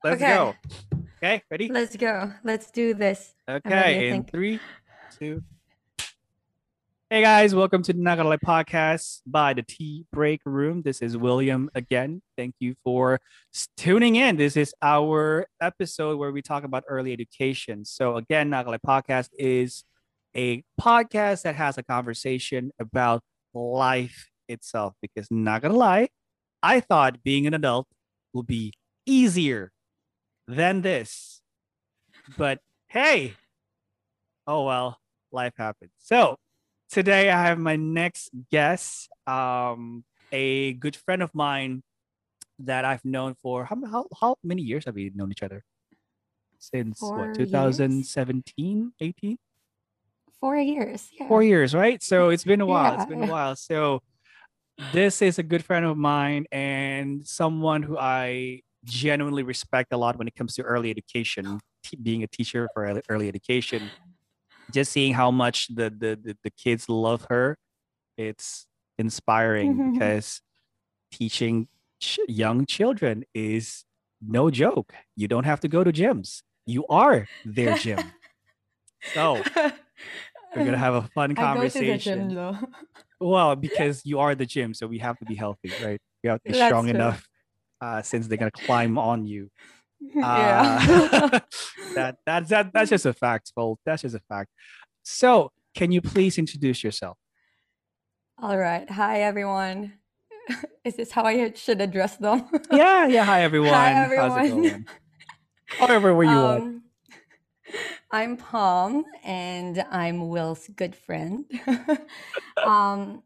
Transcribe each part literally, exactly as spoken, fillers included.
Let's Okay, go. Okay, ready? let's go. Let's do this. I'm ready, I Okay, in think. three, two. Hey guys, welcome to the Not Gonna Lie podcast by the Tea Break Room. This is William again. Thank you for s- tuning in. This is our episode where we talk about early education. So again, Not Gonna Lie podcast is a podcast that has a conversation about life itself. Because not gonna lie, I thought being an adult would be easier than this. But hey, oh well, life happens. So today I have my next guest, um, a good friend of mine that I've known for how how, how many years have we known each other? Since what, Four years? two thousand seventeen, eighteen? Four years. Four Yeah. years, right? So it's been a while. It's Yeah. been a Yeah. while. So this is a good friend of mine and someone who I genuinely respect a lot when it comes to early education, t- being a teacher for early early education. Just seeing how much the the the, the kids love her, it's inspiring because teaching ch- young children is no joke. You don't have to go to gyms, you are their gym. So we're gonna have a fun I go to the gym conversation. though. Well, because you are the gym, so we have to be healthy, right? We have to be strong That's true. enough, uh, since they're gonna climb on you. uh Yeah. that that's that that's just a fact, folks. That's just a fact. So can you please introduce yourself? All right. Hi, everyone. Is this how I should address them? Yeah, yeah. Hi Hi, everyone. How's it everyone. going? However, where you want. Um, I'm Palm, and I'm Will's good friend. um,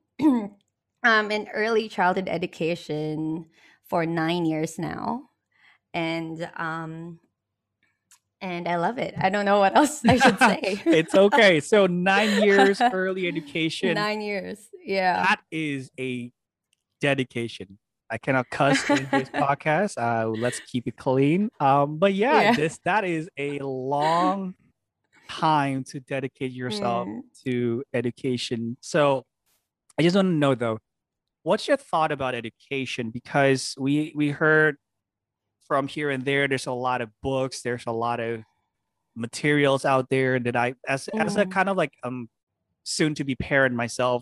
I'm in early childhood education for nine years now, and um, and I love it. I don't know what else I should say. It's okay. So nine years early education. Nine years, yeah. That is a dedication. I cannot cuss in this podcast. Uh, let's keep it clean. Um, but yeah, Yeah. this that is a long time to dedicate yourself Mm. to education. So I just want to know though, what's your thought about education? Because we we heard from here and there, there's a lot of books, there's a lot of materials out there that I, as as a Mm. kind of like um soon to be parent myself,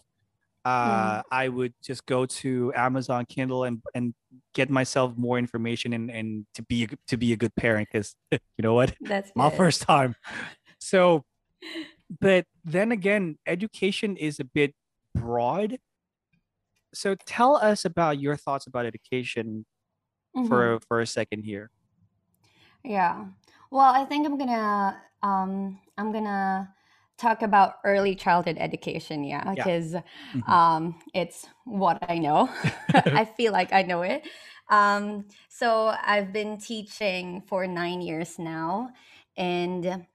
uh Mm. I would just go to Amazon Kindle and and get myself more information and and to be a, to be a good parent, because you know what, That's my good. first time. So but then again, education is a bit broad. So tell us about your thoughts about education Hmm. for for a second here. Yeah. Well, I think I'm gonna um I'm gonna talk about early childhood education, yeah, Yeah. because Mhm. um it's what I know. I feel like I know it. Um so I've been teaching for nine years now, and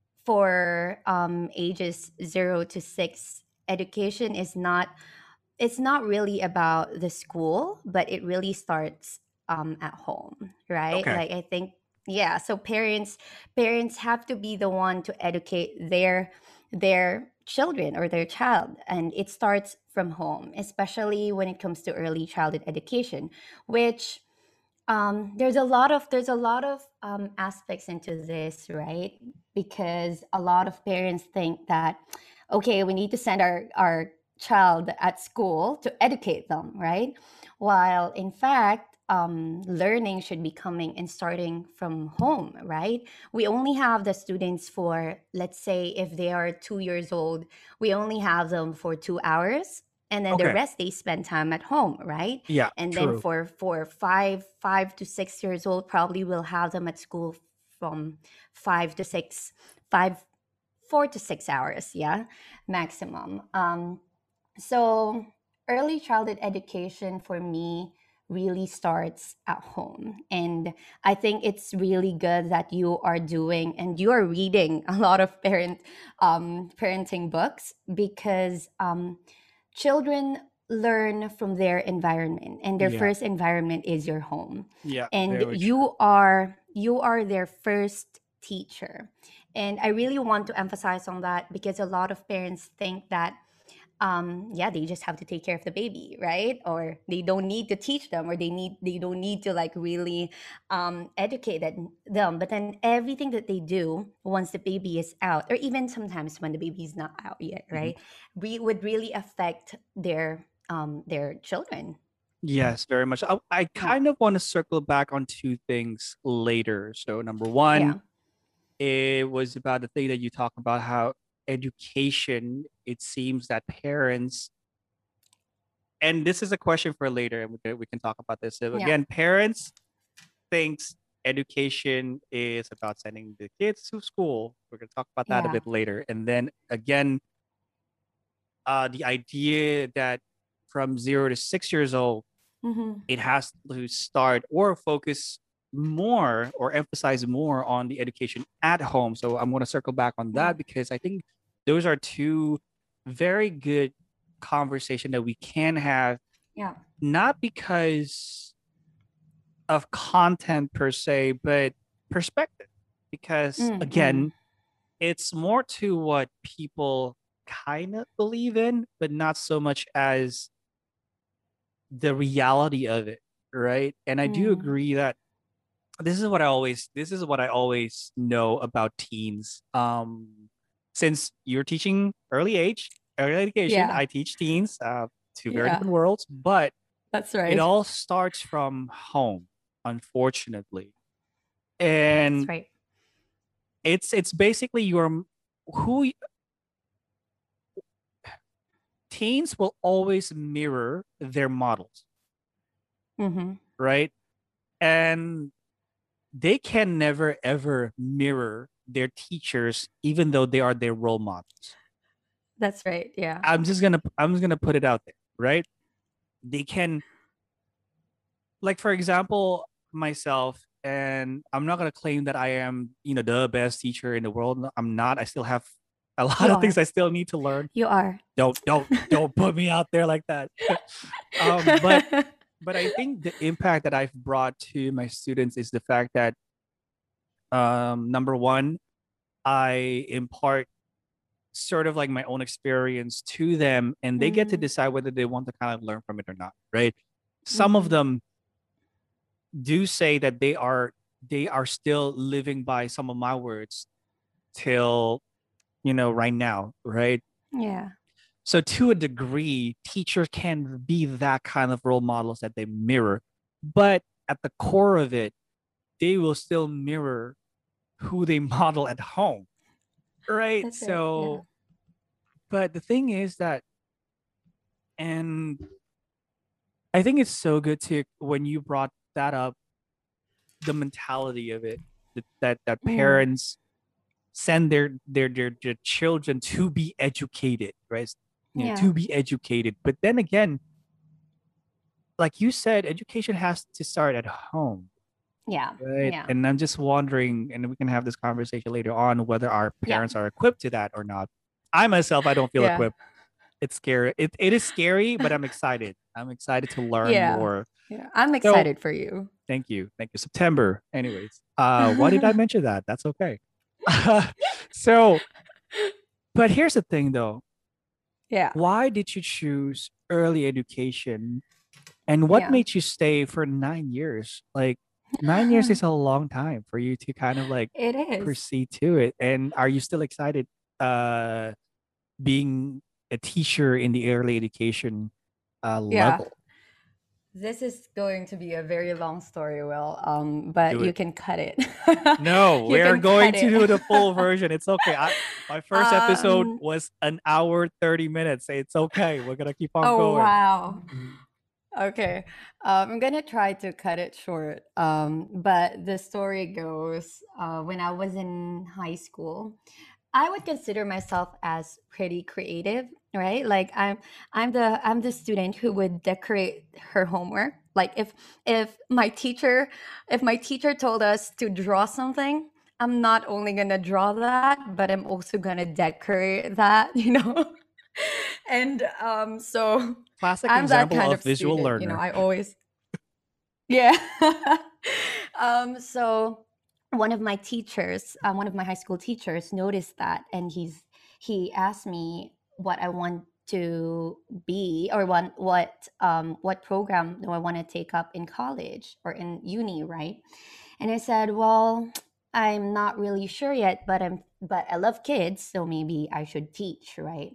for um ages zero to six, education is not it's not really about the school, but it really starts um, at home, right? Okay. Like I think, yeah. So parents parents have to be the one to educate their their children or their child, and it starts from home, especially when it comes to early childhood education, which um, there's a lot of there's a lot of um, aspects into this, right? Because a lot of parents think that, okay, we need to send our our child at school to educate them, right? While in fact, um, learning should be coming and starting from home, right? We only have the students for, let's say, if they are two years old, we only have them for two hours, and then the Okay. rest they spend time at home, right? Yeah, And then true. for for five five to six years old, probably we'll have them at school from five to six five four to six hours, yeah, maximum. Um so early childhood education for me really starts at home, and I think it's really good that you are doing and you are reading a lot of parent um parenting books, because um children learn from their environment, and their Yeah. first environment is your home, Yeah, and very true. you are you are their first teacher. And I really want to emphasize on that, because a lot of parents think that um yeah, they just have to take care of the baby, right? Or they don't need to teach them, or they need they don't need to like really um educate them them. But then everything that they do once the baby is out, or even sometimes when the baby is not out yet, Mhm. right, we would really affect their um their children. Yes, very much. I, I Yeah. kind of want to circle back on two things later. So, number one, Yeah. it was about the thing that you talk about how education, it seems that parents, and this is a question for later, and we can, we can talk about this. So, Yeah. again, parents thinks education is about sending the kids to school. We're going to talk about that a Yeah. bit later. And then again, uh, the idea that from zero to six years old, Mm-hmm. it has to start or focus more or emphasize more on the education at home. So I'm going to circle back on Yeah. that because I think those are two very good conversation that we can have, Yeah. not because of content per se, but perspective. Because Mm-mm. again, it's more to what people kind of believe in, but not so much as the reality of it, right? And I do Mm. agree that this is what I always this is what I always know about teens. Um, since you're teaching early age, early education, Yeah. I teach teens, uh, two very Yeah. different worlds, but That's it right. all starts from home, unfortunately. That's And right. it's it's basically your who teens will always mirror their models, Mm-hmm. right? And they can never ever mirror their teachers, even though they are their role models. That's right. Yeah. I'm just gonna I'm just gonna put it out there, right? They can, like for example, myself, and I'm not gonna claim that I am, you know, the best teacher in the world. No, I'm not. I still have a lot You of things are. I still need to learn. You are. Don't don't don't put me out there like that. um, but but I think the impact that I've brought to my students is the fact that um, number one, I impart sort of like my own experience to them, and they get to Mm, decide whether they want to kind of learn from it or not, right? Some of mm-hmm. them do say that they are they are still living by some of my words till, you know, right now, right? Yeah. So to a degree, teachers can be that kind of role models that they mirror, but at the core of it, they will still mirror who they model at home, right? That's right. Yeah. So, but the thing is that, and I think it's so good to when you brought that up, the mentality of it, that that, that Mm, parents send their, their their their children to be educated, right? You know, yeah. to be educated. But then again, like you said, education has to start at home, Yeah. right? Yeah. And I'm just wondering, and we can have this conversation later on whether our Yeah. parents are equipped to that or not. I myself, I don't feel Yeah. equipped. It's scary. It it is scary, but I'm excited. I'm excited to learn Yeah. more. Yeah. I'm So excited for you. thank you. Thank you. September. Anyways, uh, why did I mention that? That's okay. So, but here's the thing though. Yeah. Why did you choose early education and what Yeah. made you stay for nine years? Like nine years is a long time for you to kind of like It is. proceed to it. And are you still excited uh being a teacher in the early education uh Yeah. level? This is going to be a very long story, Will. Um, but Do you it. can cut it. No, You we're can cut going to it. do the full version. It's okay. I, my first episode um, was an hour thirty minutes. It's okay. We're gonna keep on oh going. wow. Okay. Um, I'm gonna try to cut it short. Um, but the story goes, uh, when I was in high school, I would consider myself as pretty creative, right? Like I'm I'm the I'm the student who would decorate her homework. Like if if my teacher if my teacher told us to draw something, I'm not only gonna draw that, but I'm also gonna decorate that, you know? And um so Classic I'm that example kind of of visual student, you know, learner. I always yeah. um, so one of my teachers, uh, one of my high school teachers, noticed that, and he's he asked me what I want. to be, or what what um what program do I want to take up in college or in uni, right? And I said, well, I'm not really sure yet, but I'm but I love kids, so maybe I should teach, right?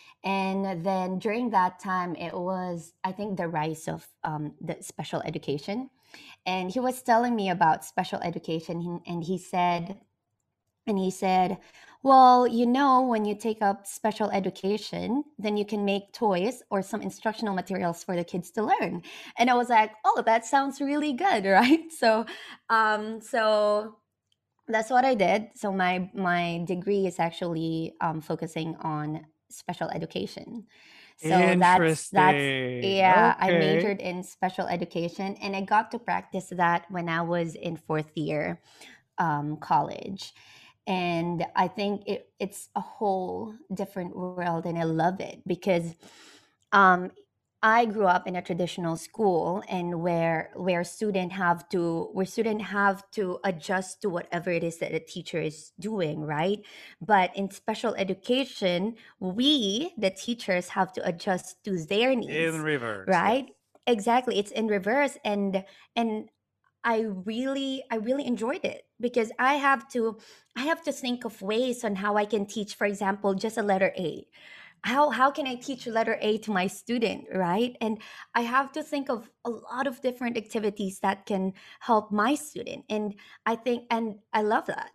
And then during that time, it was, I think, the rise of um, the special education. And he was telling me about special education, and he said, and he said, well, you know, when you take up special education, then you can make toys or some instructional materials for the kids to learn. And I was like, oh, that sounds really good, right? So, um, so that's what I did. So my my degree is actually um, focusing on special education. So that's that's Interesting. yeah, I Okay. majored in special education, and I got to practice that when I was in fourth year um, college. And I think it, it's a whole different world, and I love it because um, I grew up in a traditional school, and where where student have to where student have to adjust to whatever it is that the teacher is doing, right? But in special education, we the teachers have to adjust to their In needs, reverse, yes. right? Exactly, it's in reverse. And and I really I really enjoyed it because I have to I have to think of ways on how I can teach, for example, just a letter A. How how can I teach letter A to my student, right? And I have to think of a lot of different activities that can help my student. And I think and I love that.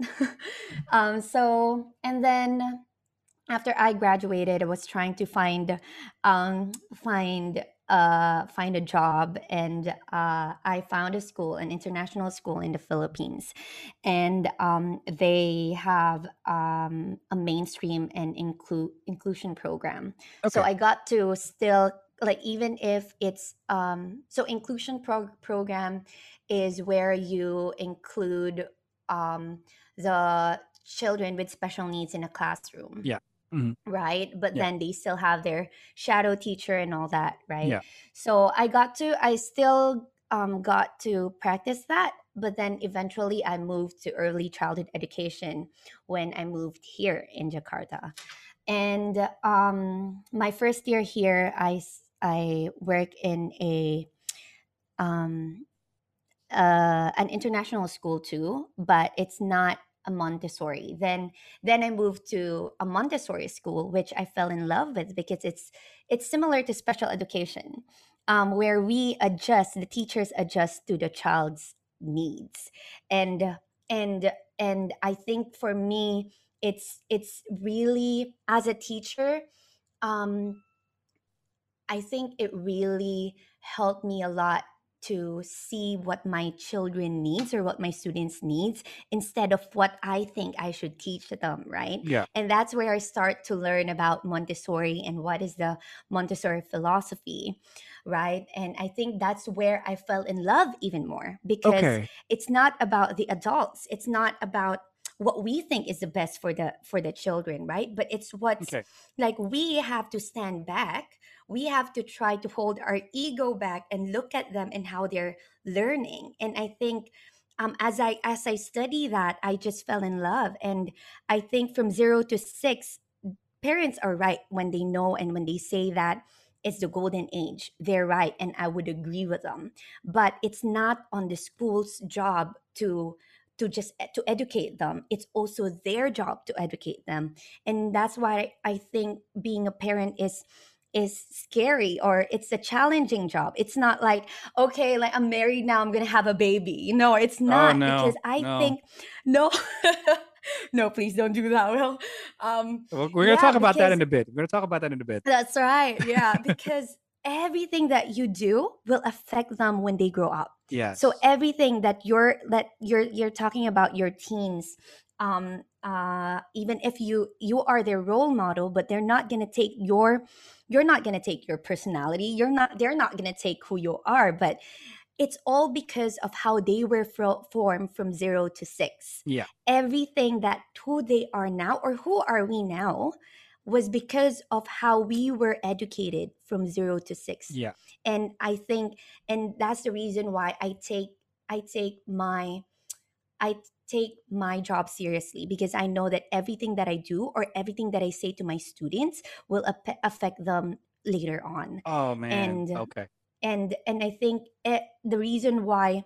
um so and then after I graduated, I was trying to find um, find uh, find a job, and uh, I found a school, an international school in the Philippines, and um, they have um, a mainstream and include inclusion program. So Okay. I got to still, like, even if it's um, so inclusion pro- program is where you include um, the children with special needs in a classroom, Yeah. Mhm. right? But Yeah. then they still have their shadow teacher and all that, right? Yeah. So I got to I still um, got to practice that, but then eventually I moved to early childhood education when I moved here in Jakarta. And um, my first year here, i s- I work in a um, uh, an international school too, but it's not a Montessori. Then then I moved to a Montessori school, which I fell in love with because it's it's similar to special education, um, where we adjust, the teachers adjust to the child's needs, and and and I think for me, it's it's really, as a teacher, um, I think it really helped me a lot to see what my children needs or what my students needs instead of what I think I should teach them, right? Yeah. And that's where I start to learn about Montessori and what is the Montessori philosophy, right? And I think that's where I fell in love even more because Okay. it's not about the adults. It's not about what we think is the best for the for the children, right? But it's what's Okay. like, we have to stand back, we have to try to hold our ego back and look at them and how they're learning. And I think um, as i as i study that, I just fell in love. And I think from zero to six, parents are right when they know and when they say that it's the golden age. They're right, and I would agree with them. But it's not on the school's job to to just e- to educate them. It's also their job to educate them. And that's why I think being a parent is is scary, or it's a challenging job. It's not like, okay, like, I'm married now, I'm gonna have a baby. No, it's Oh not, because no. I No. think, no, no, please don't do that. Well, um Well, we're gonna yeah, talk about that because in a bit. We're gonna talk about that in a bit. that's right. Yeah, because everything that you do will affect them when they grow up. So Yes. everything that you're that you're you're talking about your teens, um, uh, even if you you are their role model, but they're not gonna take your you're not gonna take your personality. You're not they're not gonna take who you are, but it's all because of how they were fro- formed from zero to six. Yeah. Everything that who they are now, or who are we now, was because of how we were educated from zero to six. Yeah. And I think, and that's the reason why I take, I take my, I take my job seriously, because I know that everything that I do or everything that I say to my students will ap- affect them later on. Oh man. And Okay. and and I think it, the reason why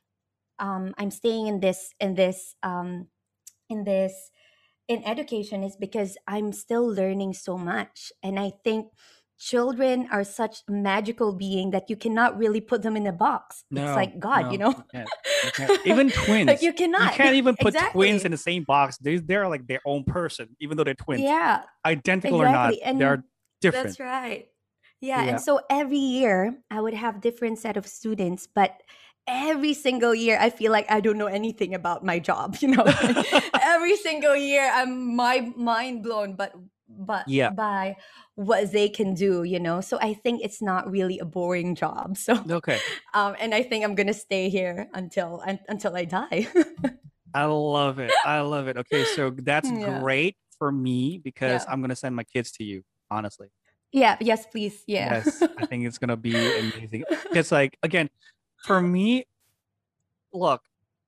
um, I'm staying in this in this um, in this in education is because I'm still learning so much. And I think children are such magical being that you cannot really put them in a box. It's No, like God, you no, know? you can't. You can't. Even Like twins. you You cannot. can't even put twins in Exactly. the same box. They they're like their own person, even though they're twins. Yeah, Identical or not, exactly. they're And different. that's right. Yeah, and Yeah. so every year I would have different set of students, but every single year I feel like I don't know anything about my job, you know. Every single year I'm my mind blown but but Yeah. by what they can do, you know. So I think it's not really a boring job. So Okay. um and I think I'm going to stay here until un- until I die. I love it. I love it. Okay, so that's Yeah. great for me because Yeah. I'm gonna send my kids to you, honestly. Yeah, yes please. Yeah. Yes, I think it's gonna be amazing. It's like again, for me, look,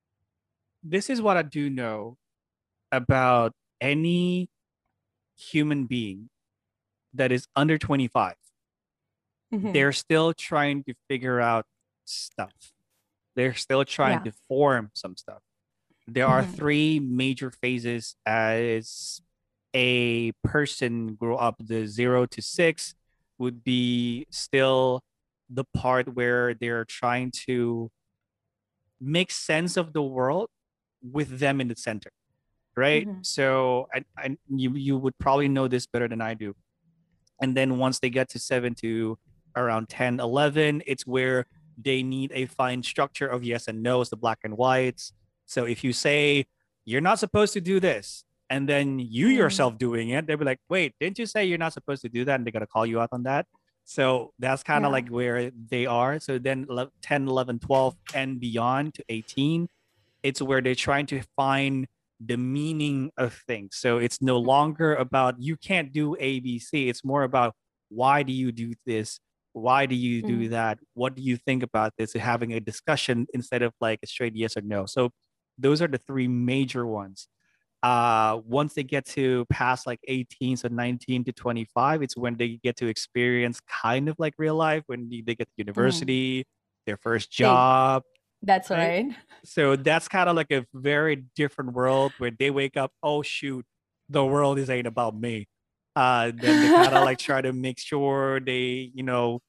this is what I do know about any human being that is under twenty-five. Mhm. They're still trying to figure out stuff. They're still trying Yeah. to form some stuff. There are Mhm. three major phases as a person grow up. The zero to six would be still the part where they're trying to make sense of the world with them in the center, right? Mhm. So I, I you you would probably know this better than I do. And then once they get to seven to around ten, eleven, it's where they need a fine structure of yes and no's, the black and whites. So if you say you're not supposed to do this, and then you Mm. yourself doing it, they'll be like, wait, didn't you say you're not supposed to do that? And they're going to call you out on that. So that's kind of Yeah. like where they are. So then ten, eleven, twelve, and beyond to eighteen, it's where they're trying to find the meaning of things. So it's no longer about you can't do A B C. It's more about why do you do this? Why do you do Mm. that? What do you think about this? And having a discussion instead of like a straight yes or no. So those are the three major ones. Uh, once they get to past like eighteen, so nineteen to twenty-five, it's when they get to experience kind of like real life when they get to Mm. university, their first They job, That's right? right. So that's kind of like a very different world where they wake up, oh shoot, the world is ain't about me. Uh, then they kind of like try to make sure they, you know,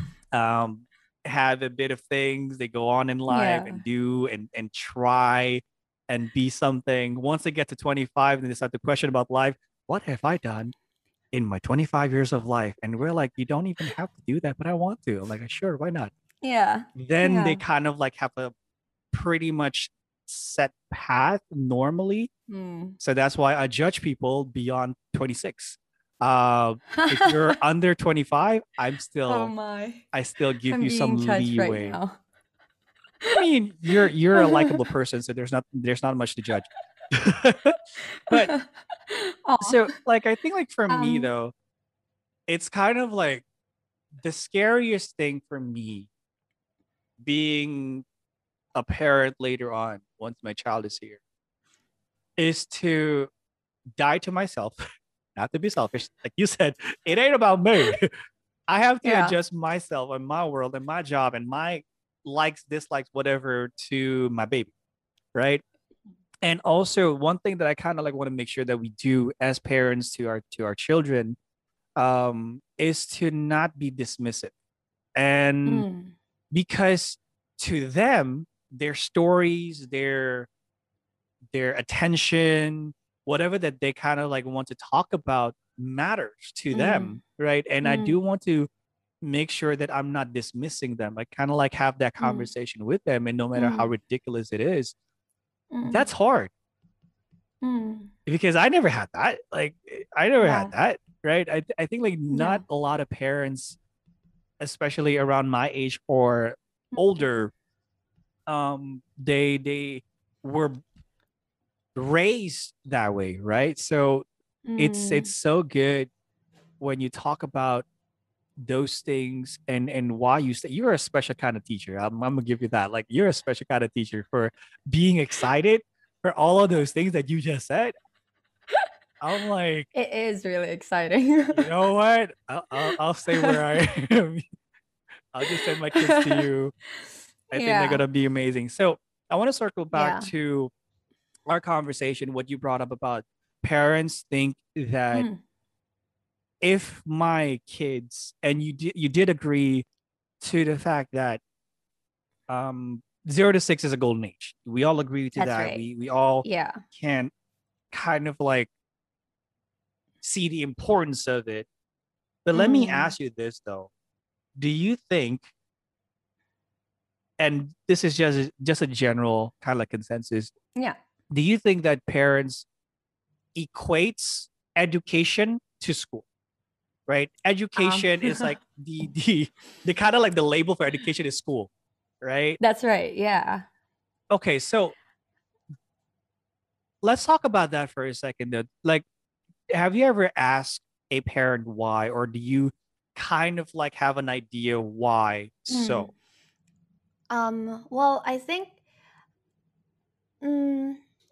um, have a bit of things they go on in life Yeah. and do and and try and be something. Once they get to twenty-five, then they start to question about life. What have I done in my twenty-five years of life? And we're like, you don't even have to do that, but I want to. I'm like, sure, why not? Yeah. Then they Yeah. kind of like have a pretty much set path normally. Mm. So that's why I judge people beyond twenty-six. Uh, if you're under twenty-five, I'm Oh still my. I still give I'm you being some judged right leeway. now. I mean, you're you're a likable person, so there's not there's not much to judge. But Oh. so like I think like for me Um though, it's kind of like the scariest thing for me being a parent later on once my child is here is to die to myself, not to be selfish. Like you said, it ain't about me. I have to yeah. adjust myself and my world and my job and my likes, dislikes, whatever to my baby, right? And also one thing that I kind of like want to make sure that we do as parents to our to our children um is to not be dismissive. And Mm. because to them, their stories, their their attention, whatever that they kind of like want to talk about matters to Mm. them, right? And I do Mm. want to make sure that I'm not dismissing them. I kind of like have that Mm. conversation with them, and no matter how Mm. ridiculous it is, Mm. that's hard Mm. because I never had that. Like I never had Yeah. that, right? I I think like Yeah. not a lot of parents, especially around my age or older, um, they they were raised that way, right? So it's it's Mm. so good when you talk about those things and and why you say you're a special kind of teacher. I'm, I'm gonna give you that. Like you're a special kind of teacher for being excited for all of those things that you just said, I'm like, It is really exciting. you know what? I'll I'll, I'll stay where I am. I'll just send my kids to you. I think they're Yeah. gonna be amazing. So I want to circle back Yeah. to our conversation, what you brought up about parents think that Mm. if my kids, and you did you did agree to the fact that um zero to six is a golden age. We all agree to That's that. right. We we all Yeah. can kind of like see the importance of it. But let me Mm. ask you this though. Do you think, and this is just just a general kind of like consensus, Yeah. do you think that parents equates education to school? Right? Um, Education is like the the the kind of like the label for education is school, right? that's right. Yeah. Okay, so let's talk about that for a second though. Like, have you ever asked a parent why, or do you kind of like have an idea why Mm. so? Um, well, I think mm,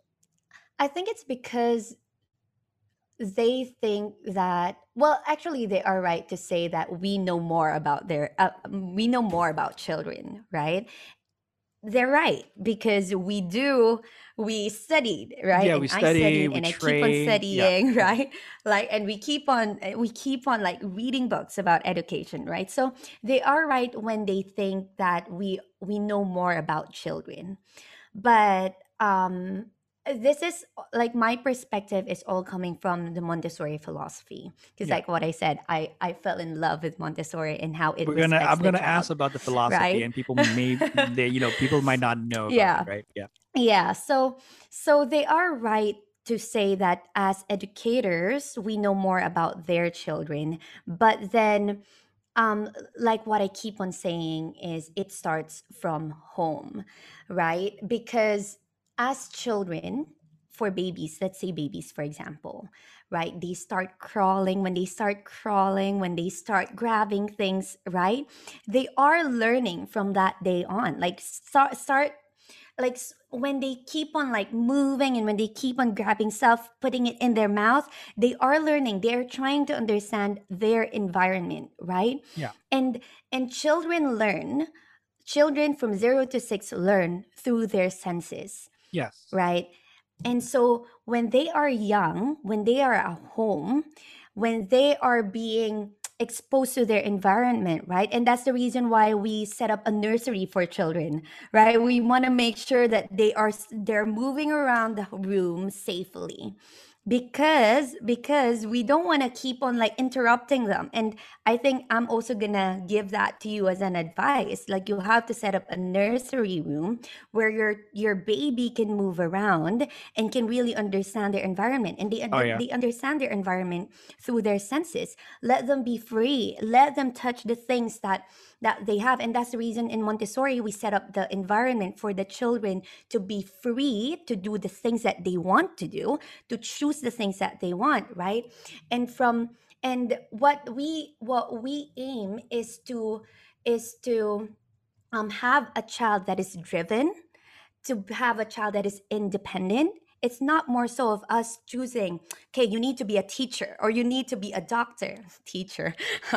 I think it's because they think that, well, actually they are right to say that we know more about their uh, we know more about children, right? They're right because we do, we studied, right? Yeah, we And I study, studied we and I keep on train. Yeah, studying, yeah. right? Like, and we keep on we keep on like reading books about education, right? So they are right when they think that we we know more about children. But um this is like my perspective is all coming from the Montessori philosophy, because Yeah. like what I said, i i fell in love with Montessori and how it We're gonna respects I'm the gonna ask child, about the philosophy, right? and people may they you know people might not know about it, Yeah. right? Yeah. Yeah, so so they are right to say that as educators we know more about their children, but then um like what I keep on saying is it starts from home, right? Because as children, for babies, let's say babies for example, right, they start crawling. When they start crawling, when they start grabbing things, right, they are learning from that day on. Like start start like s- when they keep on like moving and when they keep on grabbing stuff, putting it in their mouth, they are learning, they are trying to understand their environment, right? Yeah. And and children learn, children from zero to six learn through their senses, Yes. right? And so when they are young, when they are at home, when they are being exposed to their environment, right? And that's the reason why we set up a nursery for children, right? We want to make sure that they are they're moving around the room safely, because because we don't want to keep on like interrupting them. And I think I'm also gonna give that to you as an advice. Like you have to set up a nursery room where your your baby can move around and can really understand their environment, and they Oh yeah. they understand their environment through their senses. Let them be free, let them touch the things that that they have. And that's the reason in Montessori we set up the environment for the children to be free to do the things that they want to do, to choose the things that they want, right? And from and what we what we aim is to is to um, have a child that is driven, to have a child that is independent. It's not more so of us choosing, okay, you need to be a teacher or you need to be a doctor. Teacher.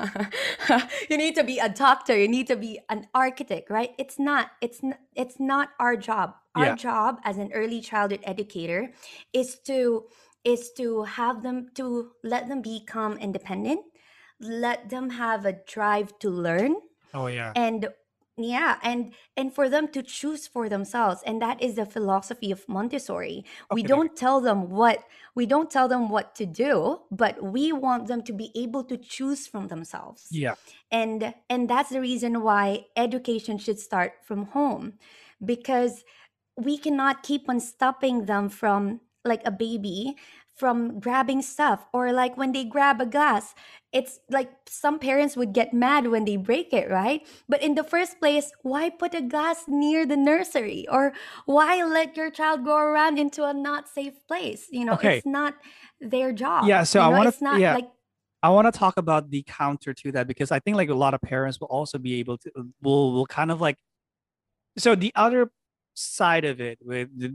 You need to be a doctor, you need to be an architect, right? It's not, it's not, it's not our job. Our Yeah. job as an early childhood educator is to is to have them, to let them become independent, let them have a drive to learn, Oh yeah. and yeah, and and for them to choose for themselves. And that is the philosophy of Montessori. We Okay. Okay. don't tell them what we don't tell them what to do, but we want them to be able to choose from themselves. Yeah. And and that's the reason why education should start from home, because we cannot keep on stopping them from, like a baby, from grabbing stuff. Or like when they grab a glass, it's like some parents would get mad when they break it, right? But in the first place, why put a glass near the nursery? Or why let your child go around into a not safe place? You know, Okay. it's not their job. Yeah. So You I know, want to it's not yeah like, I want to talk about the counter to that, because I think like a lot of parents will also be able to will will kind of like, so the other side of it with the,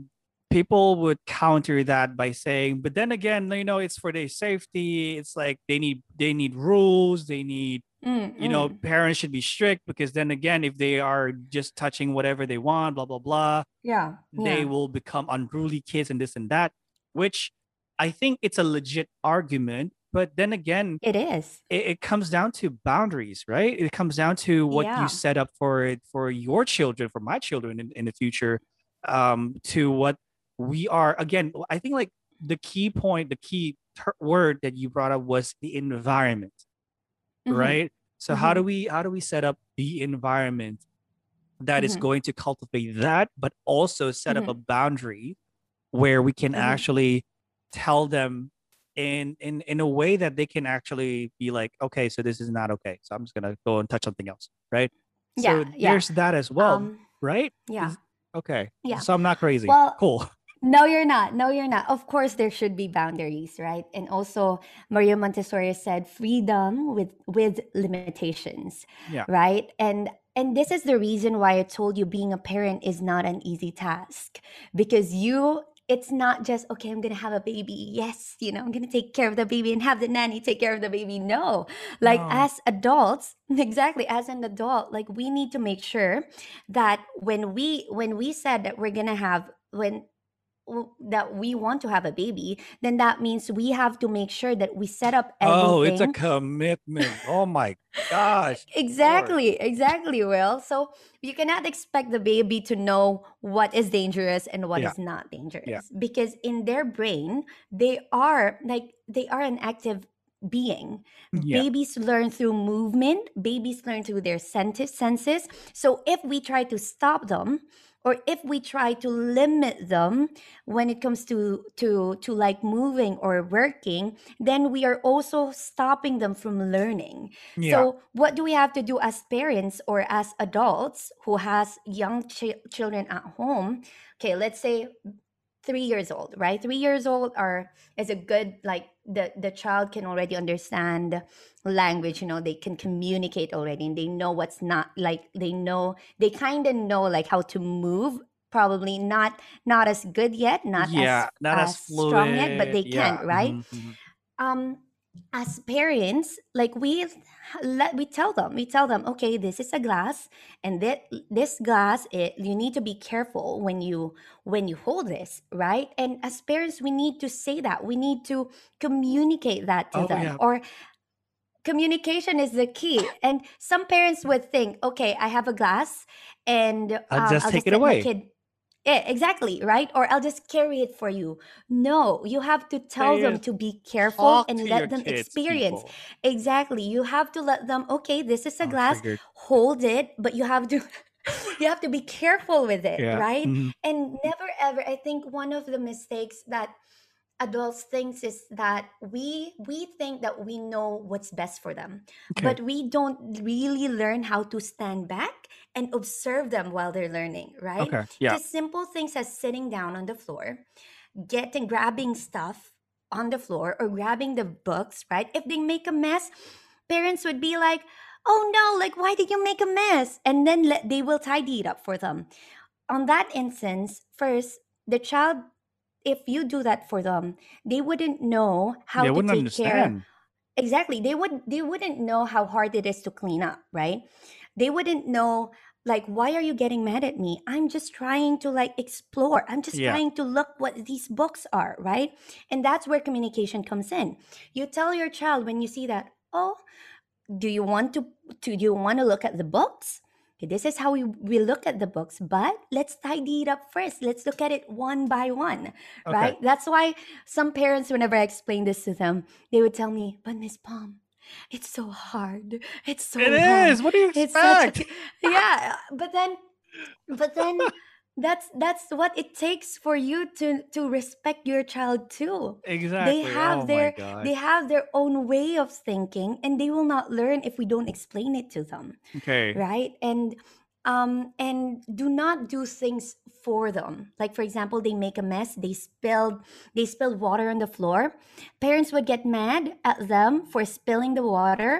people would counter that by saying, but then again, you know, it's for their safety. It's like they need they need rules, they need, you know, Mm-mm. parents should be strict, because then again, if they are just touching whatever they want, blah blah blah, Yeah, they yeah, will become unruly kids and this and that, which I think it's a legit argument. But then again, it is. it, it comes down to boundaries, right? It comes down to what you Yeah. set up for for your children, for my children in, in the future, um, to what we are. Again, I think like the key point, the key ter- word that you brought up was the environment, Mm-hmm. right? So how Mm-hmm. do we how do we set up the environment that is Mm-hmm. going to cultivate that, but also set up a Mm-hmm. boundary where we can Mm-hmm. actually tell them in in in a way that they can actually be like, okay, so this is not okay, so I'm just gonna go and touch something else, right? Yeah, So yeah. there's that as well, Um, right? yeah, Is okay, yeah. so I'm not crazy. Well, Cool. no, you're not. No, you're not. Of course, there should be boundaries, right? And also, Maria Montessori said freedom with with limitations, Yeah. right? And and this is the reason why I told you being a parent is not an easy task, because you it's not just okay, I'm gonna have a baby. Yes, you know, I'm gonna take care of the baby and have the nanny take care of the baby. No, like No. as adults, exactly as an adult, like we need to make sure that when we when we said that we're gonna have when w- that we want to have a baby, then that means we have to make sure that we set up Oh, it's a everything. commitment. Oh my gosh, Lord. Exactly, exactly, Will. So you cannot expect the baby to know what is dangerous and what Yeah. is not Yeah. dangerous, because in their brain, they are like they are an active being. Yeah. Babies learn through movement, babies learn through their senses senses. So if we try to stop them, or if we try to limit them when it comes to to to like moving or working, then we are also stopping them from learning. Yeah. So what do we have to do as parents or as adults who has young ch- children at home? Okay, let's say three years old, right? Three years old are is a good, like, the the child can already understand language. You know, they can communicate already, and they know what's not, like they know they kind of know like how to move. Probably not not as good yet, not as Yeah, not as as strong yet, but fluid. they can, Yeah. right? Mhm, mhm. um as parents, like we let we tell them we tell them okay, this is a glass, and that this glass, it, you need to be careful when you when you hold this, right? And as parents, we need to say that, we need to communicate that to Oh them, yeah. or communication is the key. And some parents would think, okay, I have a glass, and I'll um, just I'll take just it let my away. kid. Yeah, exactly, right? Or I'll just carry it for you. No, you have to tell Say them it. to be careful Talk and to your let them kids, experience. people. Exactly. You have to let them, okay, this is a I'm glass, triggered. hold it, but you have to you have to be careful with it, Yeah. right? Mhm. And never ever, I think one of the mistakes that adults thinks is that we we think that we know what's best for them, Okay. but we don't really learn how to stand back and observe them while they're learning, right? Okay. Yeah. Just simple things as sitting down on the floor, getting grabbing stuff on the floor, or grabbing the books, right? If they make a mess, parents would be like, oh no, like why did you make a mess? And then let, they will tidy it up for them. On that instance, first, the child, if you do that for them, they wouldn't know how They to wouldn't take care. understand. Exactly, they would they wouldn't know how hard it is to clean up, right? They wouldn't know, like, why are you getting mad at me? I'm just trying to like explore, I'm just Yeah. trying to look what these books are, right? And that's where communication comes in. You tell your child when you see that, oh, do you want to, to do you want to look at the books? Okay, this is how we, we look at the books, but let's tidy it up first. Let's look at it one by one, Okay. right? That's why some parents, whenever I explain this to them, they would tell me, but Miss Palm, it's so hard, it's so It long, is. What do you it's such a expect? yeah. But then but then that's that's what it takes for you to to respect your child too. They Exactly. Oh have my their gosh. they have their own way of thinking, and they will not learn if we don't explain it to them, Okay. right? And um and do not do things for them. Like, for example, they make a mess, they spilled they spilled water on the floor. Parents would get mad at them for spilling the water,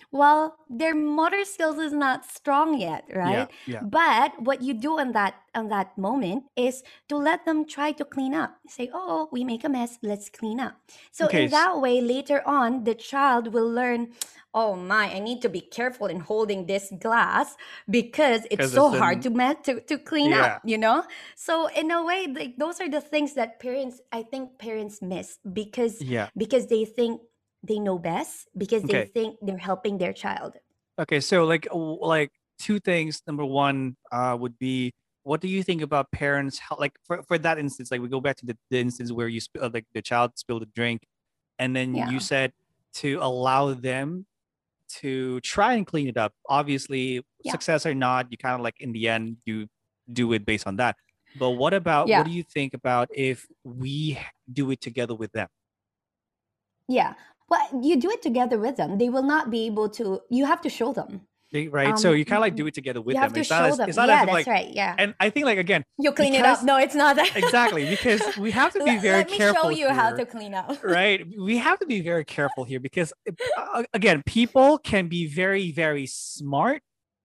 well, their motor skills is not strong yet, Yeah, right? yeah. But what you do on that on that moment is to let them try to clean up. Say, oh, we make a mess, let's clean up. So Okay, in that way, later on, the child will learn, oh my, I need to be careful in holding this glass because it's because so it's hard an to met to, to clean up, yeah, you know? So in a way, like those are the things that parents, I think parents miss because yeah. because they think they know best because they Okay, think they're helping their child. okay. So like w- like two things. Number one, uh, would be what do you think about parents? How, like for for that instance, like we go back to the, the instance where you sp- uh, like the child spilled a drink, and then you Yeah. said to allow them to try and clean it up. Obviously, Yeah. success or not, you kind of like in the end you do it based on that. But what about what Yeah. do you think about if we do it together with them? Yeah. Well, you do it together with them. They will not be able to, you have to show them. They- Right? So Um, you kind of y- like do y- it together you with have them. to It's not show as them. it's not as Yeah, if that's like, right. Yeah. and I think like again, You clean it up. because No, it's not that. exactly because we have to be let, very let me show careful you how here, to clean up. right? We have to be very careful here because uh, again, people can be very, very smart,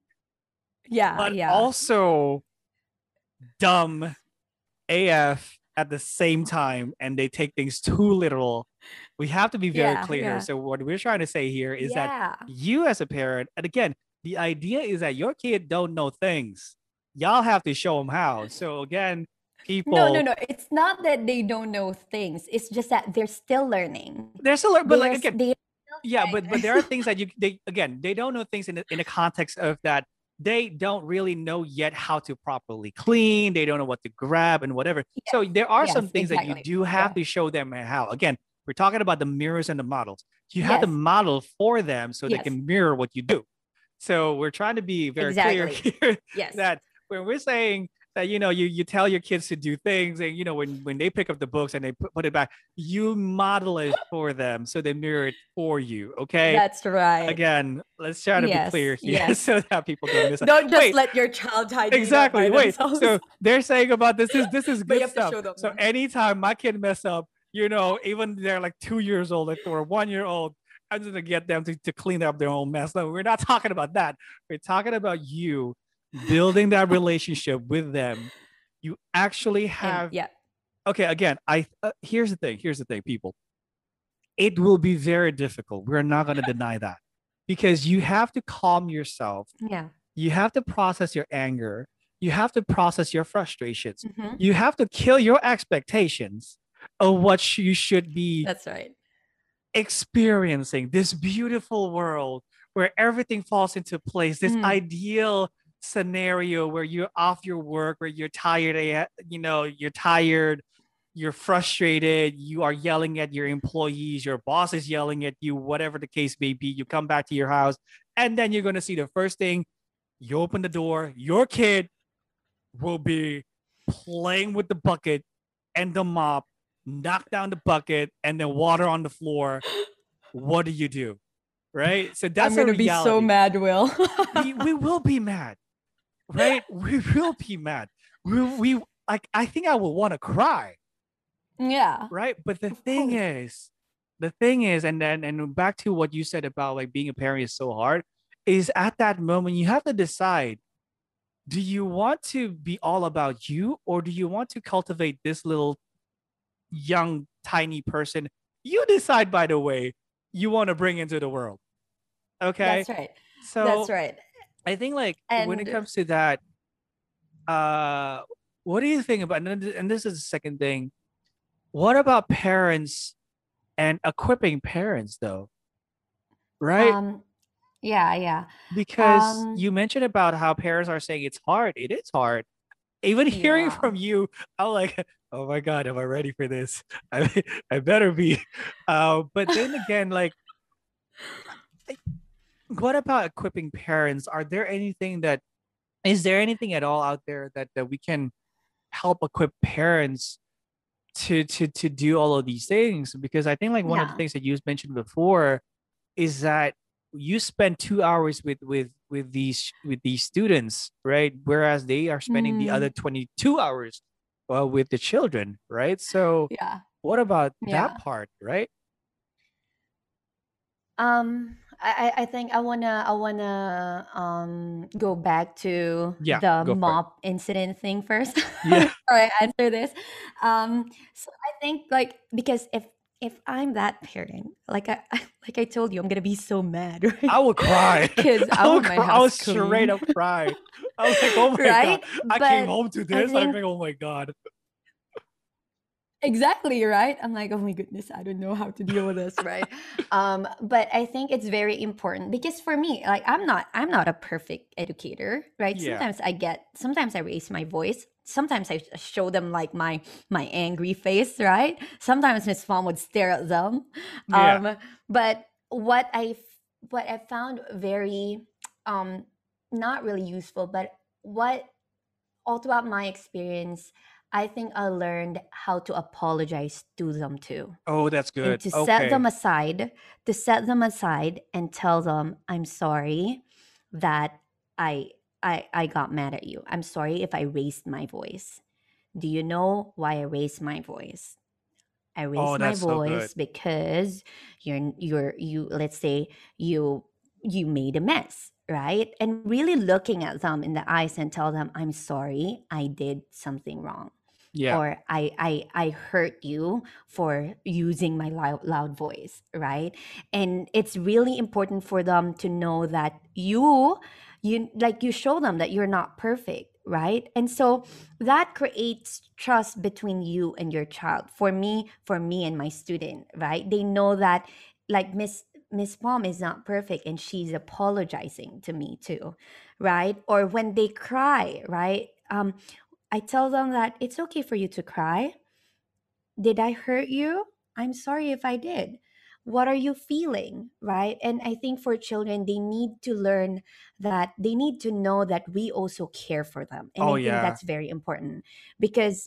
Yeah. but Yeah. also dumb A F at the same time, and they take things too literal. We have to be very Yeah. clear here. Yeah. So what we're trying to say here is that Yeah. you as a parent, and again, the idea is that your kid don't know things. Y'all have to show them how. So again, No, no, people, no. It's not that they don't know things. It's just that they're still learning. there's a lot, but They are like s- again, they are still yeah, but but trying. there are things that you they again they don't know things in the, in the context of that they don't really know yet how to properly clean. They don't know what to grab and whatever. Yes. So there are some Yes, things that you exactly. do have Yeah. to show them how. Again, we're talking about the mirrors and the models. You have to Yes. model for them so they Yes. can mirror what you do. So we're trying to be very clear Exactly. here Yes. that when we're saying that you know you you tell your kids to do things and you know when when they pick up the books and they put, put it back, you model it for them so they mirror it for you. Okay, That's right. again, let's try to be Yes. clear here Yes. so that people don't miss it. Don't just Wait, let your child tidy it up by exactly. Wait. themselves, So they're saying about this is this is but you good have to stuff. show them. So anytime my kid mess up, you know, even they're like two years old or one year old, I'm just gonna get them to, to clean up their own mess. No, we're not talking about that. We're talking about you building that relationship with them. You actually And have yeah. okay. Again, I uh, here's the thing. Here's the thing, people. It will be very difficult. We're not going to deny that because you have to calm yourself. Yeah. You have to process your anger. You have to process your frustrations. Hmm. You have to kill your expectations of what you should be That's right. experiencing this beautiful world where everything falls into place, this Mm. ideal scenario where you're off your work, where you're tired, eh, you know, you're tired, you're frustrated, you are yelling at your employees, your boss is yelling at you, whatever the case may be. You come back to your house, and then you're going to see the first thing you open the door, your kid will be playing with the bucket and the mop, knock down the bucket, and then water on the floor. What do you do? Right? So that's I'm a gonna be so reality. mad, Will. we we will be mad, right? We will be mad. We we like I think I will want to cry, Yeah. right? But the Of thing course. is, the thing is, and then and back to what you said about like being a parent is so hard, is at that moment you have to decide, do you want to be all about you or do you want to cultivate this little young tiny person you decide by the way you want to bring into the world? Okay. That's right. So That's right. I think like when it And comes to that, uh, what do you think about and, and this is the second thing. What about parents and equipping parents though? Right? um yeah, yeah. Because Um you mentioned about how parents are saying it's hard. It is hard. Even hearing yeah. from you, I'm like, oh my God, am I ready for this? I I better be. Uh, but then again, like what about equipping parents? Are there anything that is there anything at all out there that that we can help equip parents to to to do all of these things? Because I think like one of the Yeah. things that you mentioned before is that you spend two hours with with with these with these students, right? Whereas they are spending the other Mm, twenty-two hours uh, with the children, right? So yeah. what about that Yeah. part, right? Um I, I think I wanna I wanna um go back to Yeah, the go for it. mop incident thing first Yeah. before I answer this. Um, so I think like because if if I'm that parent, like I like I told you, I'm gonna be so mad, I right? would cry. Because I I would want my cry. I house would straight clean, up cry. I was like, oh my God. right? I came But home to I this. I'm think like, oh my God. exactly, right? I'm like, oh my goodness, I don't know how to deal with this, right? Um, but I think it's very important because for me, like I'm not I'm not a perfect educator, right? Yeah. Sometimes I get sometimes I raise my voice. Sometimes I show them like my my angry face, right? Sometimes Miss Mom would stare at them. Yeah. Um, but what I what I found very um not really useful, but what all throughout my experience, I think I learned how to apologize to them too. Oh, that's And good. to set them Okay. aside, to set them aside and tell them, I'm sorry that I I I got mad at you. I'm sorry if I raised my voice. Do you know why I raised my voice? I Oh, raised my that's so good. voice because you're you're you let's say you you made a mess, right? And really looking at them in the eyes and tell them, I'm sorry, I did something wrong. Yeah. Or I I I hurt you for using my loud, loud voice, right? And it's really important for them to know that you you like you show them that you're not perfect, right? And so that creates trust between you and your child. For me, for me and my student, right? They know that like Miss Miss Palm is not perfect and she's apologizing to me too, right? Or when they cry, right? Um, I tell them that it's okay for you to cry. Did I hurt you? I'm sorry if I did. What are you feeling? Right. And I think for children, they need to learn that they need to know that we also care for them. And Oh I think yeah. that's very important because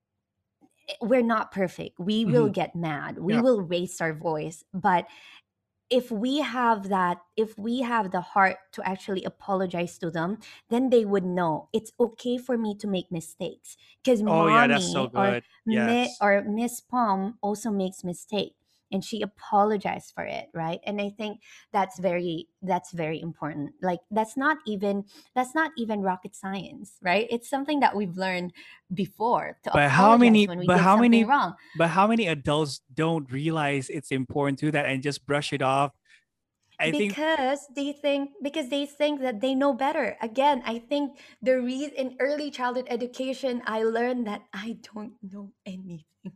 we're not perfect. We will Mhm. get mad. We Yeah. will raise our voice. But if we have that if we have the heart to actually apologize to them, then they would know it's okay for me to make mistakes because Oh yeah, that's so mommy or good. mi- Yes. or Miss Palm also makes mistake and she apologized for it, right? And I think that's very that's very important. Like that's not even that's not even rocket science, right? It's something that we've learned before to But how apologize many when we but did how something many wrong. but how many adults don't realize it's important to that and just brush it off? I think Because they think because they think that they know better. Again, I think the reason in early childhood education I learned that I don't know anything.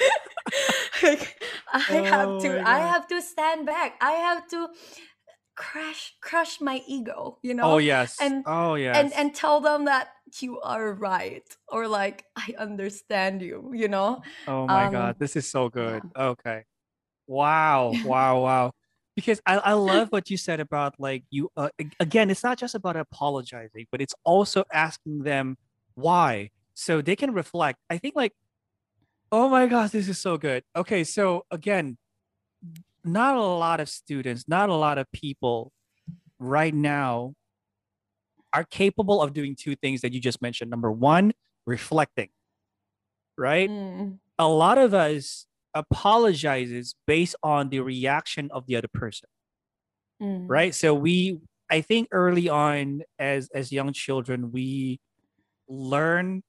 Like, I have oh to my I God. have to stand back. I have to crush crush my ego, you Oh know? yes. And Oh and yes. and tell them that you are right or like I understand you, you know? Oh my God. Um This is so yeah. good. Okay. Wow. Wow. Wow. Because I, I love what you said about like you uh, a- again, it's not just about apologizing, but it's also asking them why so they can reflect. I think like, oh my gosh, this is so good. Okay, so again, not a lot of students, not a lot of people right now are capable of doing two things that you just mentioned. Number one, reflecting, right? Mm, A lot of us apologizes based on the reaction of the other person, mm, right? So we, I think early on as as young children, we learn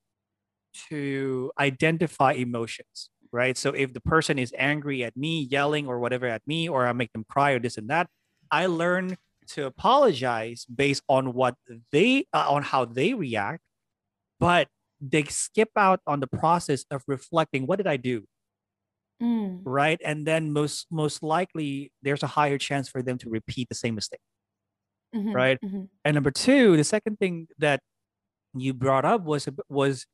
to identify emotions, right? So if the person is angry at me, yelling or whatever at me, or I make them cry or this and that, I learn to apologize based on what they uh, on how they react, but they skip out on the process of reflecting what did I do, mm. right? And then most most likely there's a higher chance for them to repeat the same mistake, Mhm, right? mhm, And number two, the second thing that you brought up was was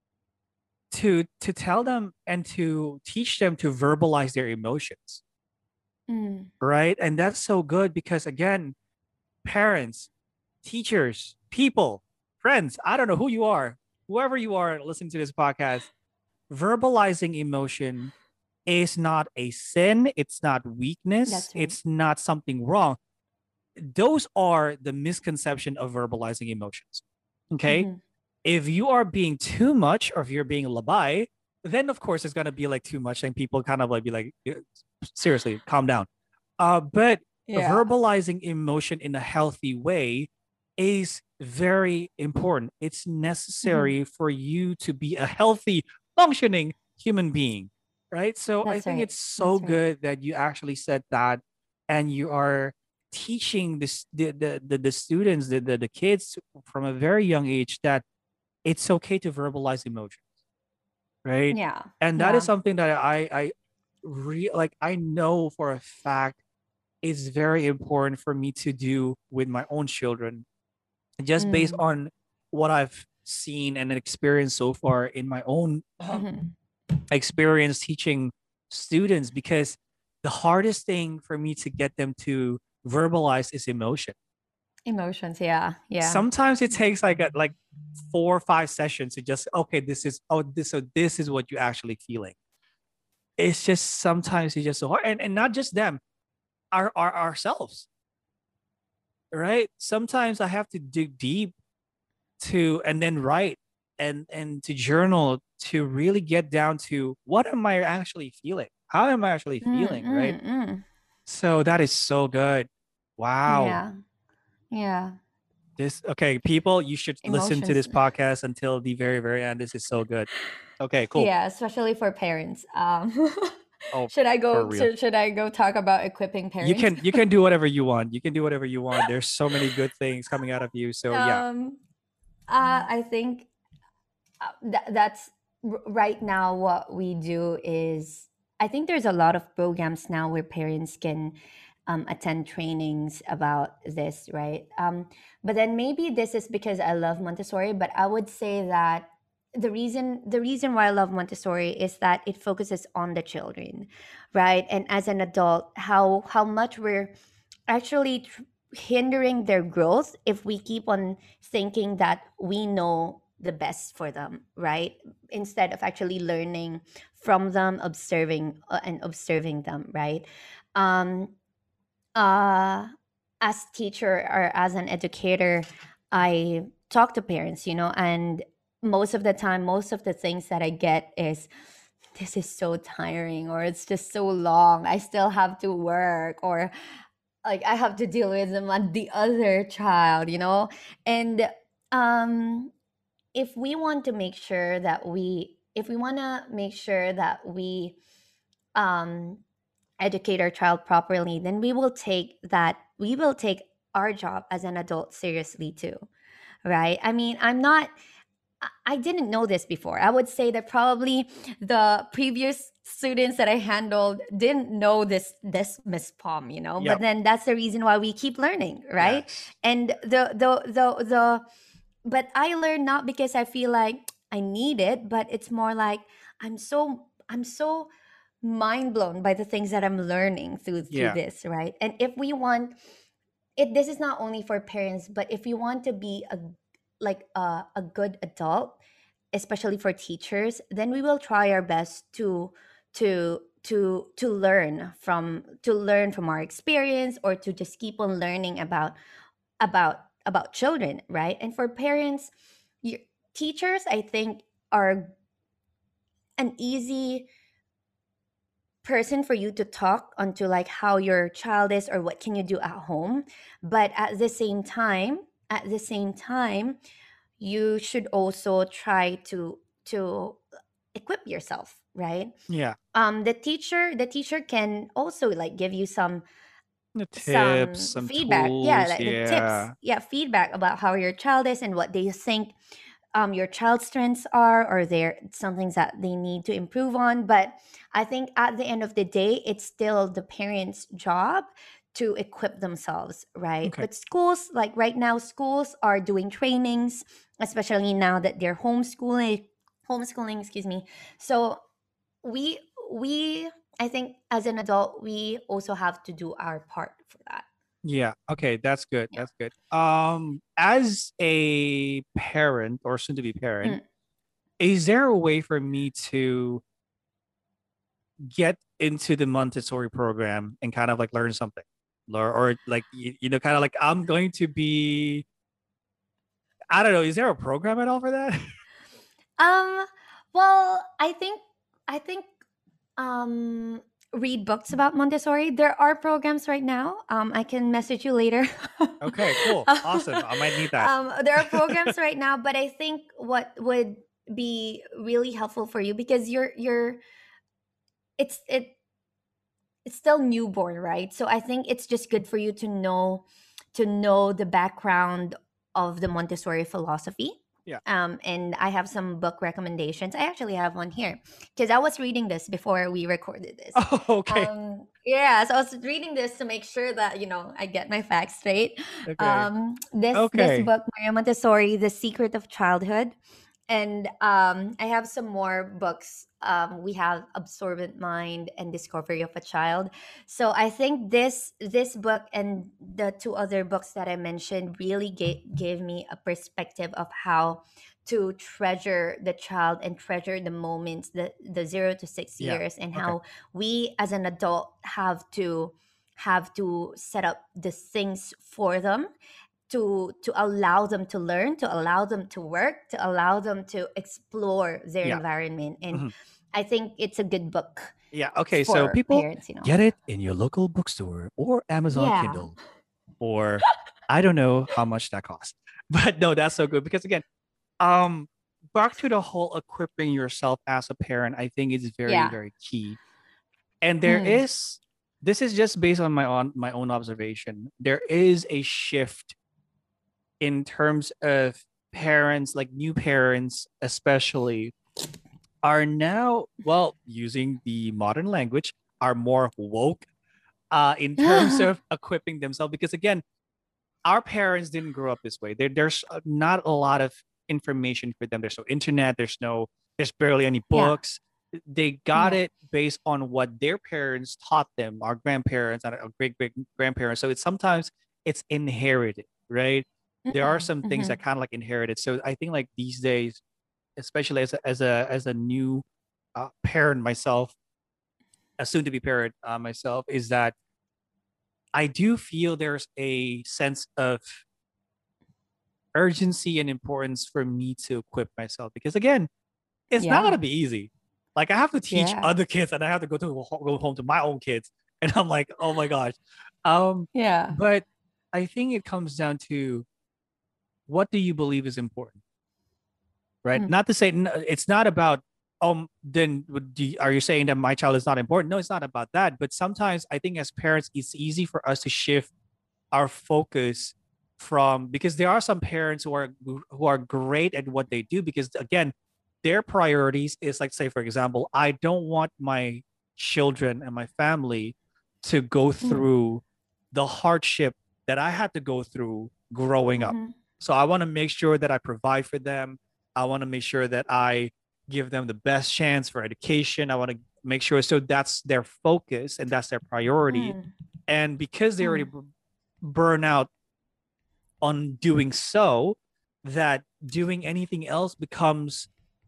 to to tell them and to teach them to verbalize their emotions, mm, right? And that's so good because again, parents, teachers, people, friends, I don't know who you are, whoever you are listening to this podcast, verbalizing emotion is not a sin, it's not weakness, that's right. it's not something wrong. Those are the misconception of verbalizing emotions. Okay? Mhm, If you are being too much or if you're being labai, then of course it's gonna be like too much, and people kind of like be like, seriously, calm down. Uh, but Yeah. verbalizing emotion in a healthy way is very important. It's Mhm. necessary for you to be a healthy, functioning human being, right? So I That's think right. it's so That's right. good that you actually said that, and you are teaching this the the the, the students, the, the the kids from a very young age that it's okay to verbalize emotions, right? Yeah. And that is Yeah. something that I I re like I know for a fact is very important for me to do with my own children, just based Mm. on what I've seen and experienced so far in my own um, Mhm. experience teaching students, because the hardest thing for me to get them to verbalize is emotion. Emotions. Yeah. Yeah. Sometimes it takes like a, like four or five sessions to just, okay, this is, oh, this, so this is what you're actually feeling. It's just sometimes it's just so hard, and, and not just them, our, our ourselves, right? Sometimes I have to dig deep to, and then write, and and to journal, to really get down to what am I actually feeling? How am I actually Mm, feeling, right? mm, mm. So that is so good. Wow. Yeah. Yeah. This, okay, people, you should listen to Emotions. this podcast until the very, very end. This is so good. Okay, cool. Yeah, especially for parents. Um, Oh, should I for go? real. Should, should I go talk about equipping You parents? can you can do whatever you want. You can do whatever you want. There's so many good things coming out of you. So yeah. um, uh, I think uh, th- that's r- right now what we do is I think there's a lot of programs now where parents can um, attend trainings about this, right? Um, but then maybe this is because I love Montessori, but I would say that the reason the reason why I love Montessori is that it focuses on the children, right? And as an adult, how how much we're actually tr- hindering their growth if we keep on thinking that we know the best for them, right? Instead of actually learning from them, observing uh, and observing them, right? um uh as teacher or as an educator, I talk to parents, you know, and most of the time, most of the things that I get is, this is so tiring, or it's just so long, I still have to work, or like I have to deal with them and the other child, you know. And um if we want to make sure that we if we want to make sure that we um educate our child properly, then we will take that we will take our job as an adult seriously too, right? I mean, I'm not I I didn't know this before. I would say that probably the previous students that I handled didn't know this this Miss Palm, you know. But Yep. then that's the reason why we keep learning, right? Yes. And the the the the but I learn not because I feel like I need it, but it's more like I'm so I'm so mind blown by the things that I'm learning through through Yeah. this, right? And if we want it, this is not only for parents, but if you want to be a like a, a good adult, especially for teachers, then we will try our best to to to to learn from to learn from our experience, or to just keep on learning about about about children, right? And for parents, you, teachers, I think, are an easy person for you to talk onto, like how your child is or what can you do at home. But at the same time, at the same time you should also try to to equip yourself, right? Yeah. um the teacher the teacher can also like give you some The tips, some some feedback, yeah, tools. like the tips, Yeah. yeah, feedback about how your child is and what they think um, your child's strengths are, or their some things that they need to improve on. But I think at the end of the day, it's still the parents' job to equip themselves, right? Okay. But schools, like right now, schools are doing trainings, especially now that they're homeschooling, homeschooling, excuse me. So we we I think as an adult, we also have to do our part for that. Yeah. Okay. That's good. Yeah. That's good. Um, as a parent or soon to be parent, Mm. is there a way for me to get into the Montessori program and kind of like learn something? Or, or like, you, you know, kind of like I'm going to be, I don't know, is there a program at all for that? Um, well, I think I think um read books about Montessori. There are programs right now. Um, I can message you later. Okay, cool. Awesome. I might need that. um, there are programs right now, but I think what would be really helpful for you, because you're you're it's it it's still newborn, right? So I think it's just good for you to know to know the background of the Montessori philosophy. Yeah. Um, and I have some book recommendations. I actually have one here because I was reading this before we recorded this. Oh, okay. Um, yeah, so I was reading this to make sure that you know I get my facts straight. Okay. Um, this this Okay. book, Maria Montessori, The Secret of Childhood, and um, I have some more books. Um, we have Absorbent Mind and Discovery of a Child. So I think this this book and the two other books that I mentioned really gave, gave me a perspective of how to treasure the child and treasure the moments, the the zero to six Yeah. years, and Okay. how we as an adult have to have to set up the things for them, to to allow them to learn, to allow them to work, to allow them to explore their Yeah. environment. And Mhm. I think it's a good book Yeah. Okay. So for people parents, you know. get it in your local bookstore or Amazon Yeah. Kindle, or I don't know how much that costs. But no, that's so good because again, um, back to the whole equipping yourself as a parent, I think is very, Yeah. very key. And there Mm. is, this is just based on my own my own observation. There is a shift in terms of parents, like new parents, especially, are now, well, using the modern language, are more woke uh, in terms of equipping themselves. Because again, our parents didn't grow up this way. There, there's uh, not a lot of information for them. There's no internet. There's no. There's barely any Yeah. books. They got Yeah. it based on what their parents taught them, our grandparents and our great great grandparents. So it's sometimes it's inherited, right? There are some things Mm-hmm. that kind of like inherited. So I think like these days, especially as a as a as a new uh, parent myself, a soon to be parent uh, myself, is that I do feel there's a sense of urgency and importance for me to equip myself because again, it's not gonna Yeah. be easy. Like I have to teach Yeah. other kids, and I have to go to go home to my own kids, and I'm like, oh my gosh. Um, Yeah. but I think it comes down to what do you believe is important, right? Mm. Not to say it's not about um. Then do you, are you saying that my child is not important? No, it's not about that. But sometimes I think as parents, it's easy for us to shift our focus from, because there are some parents who are who are great at what they do because again their priorities is like, say for example, I don't want my children and my family to go Mm. through the hardship that I had to go through growing up. Mm-hmm. So I want to make sure that I provide for them. I want to make sure that I give them the best chance for education. I want to make sure, so that's their focus and that's their priority. Mm. And because they already Mm. burn out on doing so, that doing anything else becomes,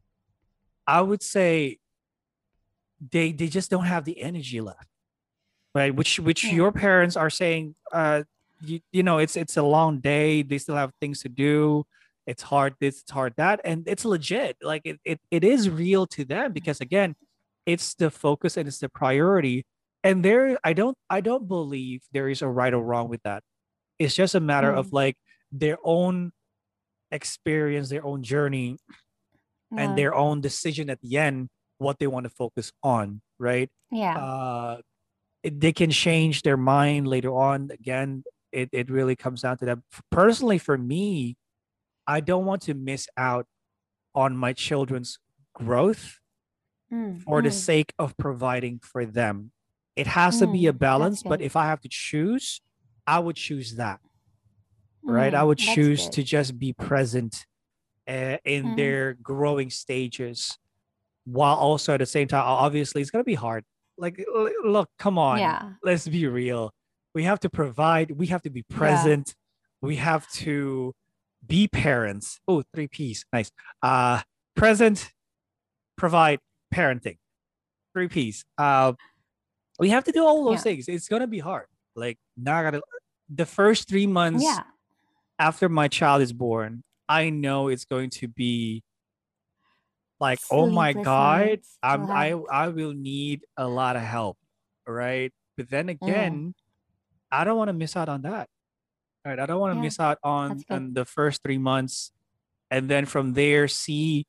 I would say, they they just don't have the energy left, right? Which which Yeah. your parents are saying, uh, you, you know, it's it's a long day. They still have things to do. It's hard this, it's hard that, and it's legit. Like it it, it is real to them because again, it's the focus and it's the priority. And there, I don't I don't believe there is a right or wrong with that. It's just a matter of Mm. like their own experience, their own journey, and Yeah. their own decision at the end, what they want to focus on, right? Yeah. Uh, it, they can change their mind later on. Again, it, it really comes down to that. Personally, for me, I don't want to miss out on my children's growth Mm. for the Mm. sake of providing for them. It has to be a Mm. That's balance, but good. if I have to choose, I would choose that, right? I Mm. would That's choose good. to just be present uh, in Mm. their growing stages, while also at the same time, obviously, it's gonna be hard. Like, look, come on, Yeah. let's be real. We have to provide. We have to be Yeah. present. We have to be parents. Oh, three P's, nice. Uh, present, provide, parenting. Three P's. Uh, we have to do all those Yeah. things. It's gonna be hard. Like, not gonna. The first three months Yeah. after my child is born, I know it's going to be like, oh my Sleepless god, nights. You'll I'm I have. I will need a lot of help. right? But then Mm. again, I don't want to miss out on that. Right. I don't want to Yeah, miss out on that's good. on the first three months and then from there see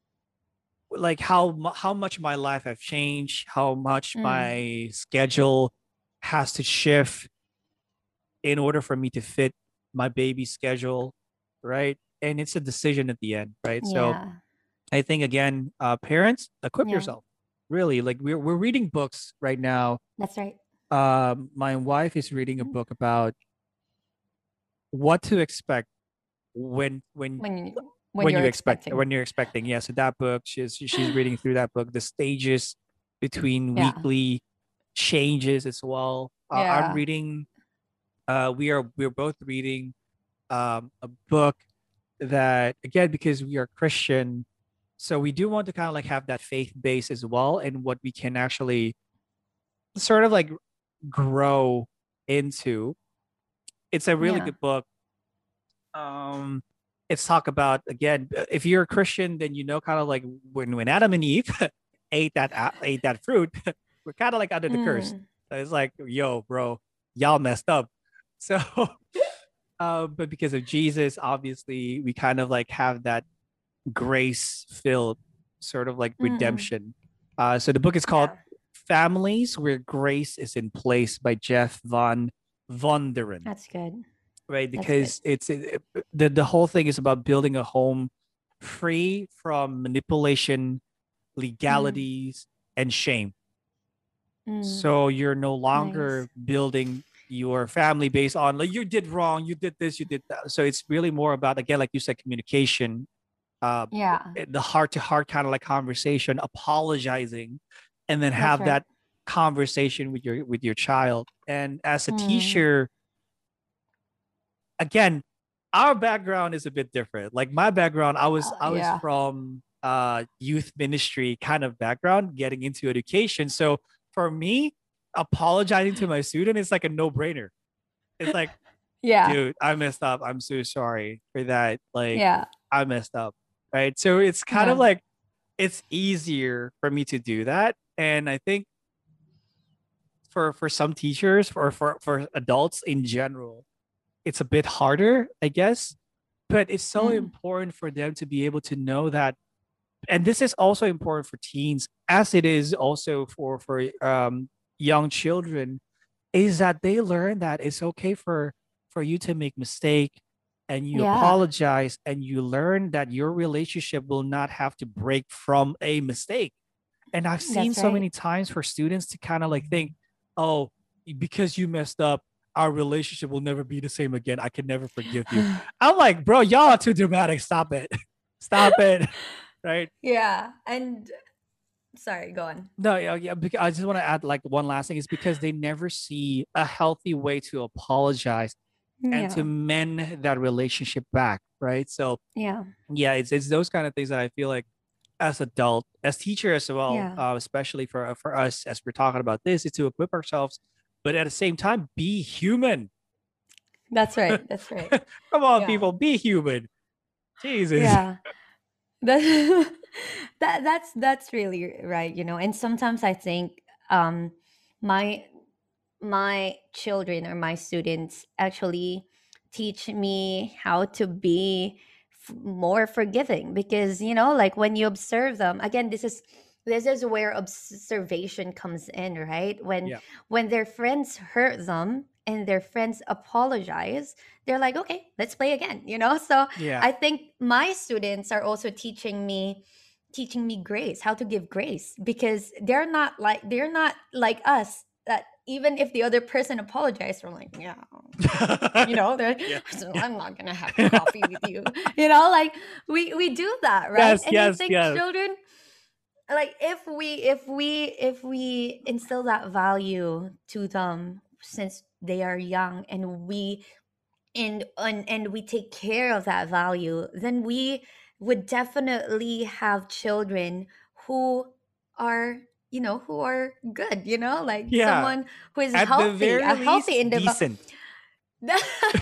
like how mu- how much my life have changed, how much Mm. my schedule has to shift in order for me to fit my baby's schedule, right? And it's a decision at the end, right? So Yeah. I think again, uh, parents, equip Yeah. yourself. Really, like we're we're reading books right now. That's right. Um, my wife is reading a Mm. book about what to expect when when When you when when you're you expect expecting. when you're expecting. Yeah, so that book, she's she's reading through that book, the stages between Yeah. weekly changes as well. Uh, I'm Yeah. reading. Uh, we are we're both reading um, a book that again because we are Christian, so we do want to kind of like have that faith base as well, and what we can actually sort of like grow into. It's a really Yeah. good book. Um, it's talk about again, if you're a Christian, then you know kind of like when when Adam and Eve ate that a- ate that fruit, we're kind of like under the curse. Mm. So it's like, yo, bro, y'all messed up. So, uh, but because of Jesus, obviously, we kind of like have that grace filled sort of like Mm. redemption. Uh, so the book is called Yeah. Families Where Grace is in Place by Jeff Von Vonderen, That's good. right? That's good. Because it's it, the the whole thing is about building a home free from manipulation, Mm. legalities, and shame. Mm. So you're no Nice. longer building your family based on like you did wrong, you did this, you did that. So it's really more about again, like you said, communication, uh, Yeah. the heart to heart kind of like conversation, apologizing, and then That's have right. that conversation with your with your child. And as a Mm. teacher, again, our background is a bit different. Like my background, I was Uh, I was yeah. from uh youth ministry kind of background, getting into education. So for me, apologizing to my student is like a no-brainer. It's like, Yeah. dude, I messed up. I'm so sorry for that. Like, Yeah. I messed up. Right. So it's kind of Yeah. like it's easier for me to do that. And I think for for some teachers, for for for adults in general, it's a bit harder, I guess. But it's so Mm. important for them to be able to know that, and this is also important for teens, as it is also for for um, young children, is that they learn that it's okay for for you to make mistake, and you Yeah. apologize, and you learn that your relationship will not have to break from a mistake. And I've seen That's so right. many times for students to kind of like think, oh, because you messed up, our relationship will never be the same again. I can never forgive you. I'm like, bro, y'all are too dramatic. Stop it. Stop it. Right. Yeah. And sorry, go on. No, yeah, yeah. Because I just want to add like one last thing is because they never see a healthy way to apologize and to Yeah. mend that relationship back. Right. So Yeah. yeah, it's it's those kind of things that I feel like as adult, as teacher as well, Yeah. uh, especially for for us as we're talking about this, is to equip ourselves, but at the same time, be human. That's right. That's right. Come on, Yeah. people, be human. Jesus. Yeah. That that that's that's really right, you know. And sometimes I think um my my children or my students actually teach me how to be f- more forgiving, because you know, like when you observe them again, this is this is where observation comes in, right? when Yeah, when their friends hurt them and their friends apologize, they're like, okay, let's play again, you know. So yeah, I think my students are also teaching me teaching me grace, how to give grace, because they're not like they're not like us, that even if the other person apologized, we're like, yeah, you know, they're yeah, so yeah. I'm not gonna have coffee with you, you know, like we we do that, right? Yes, And I yes, think yes. children, like if we if we if we instill that value to them since they are young, and we and and, and we take care of that value, then we would definitely have children who are, you know, who are good, you know, like Yeah. someone who is At the healthy, very a least, healthy individual. decent.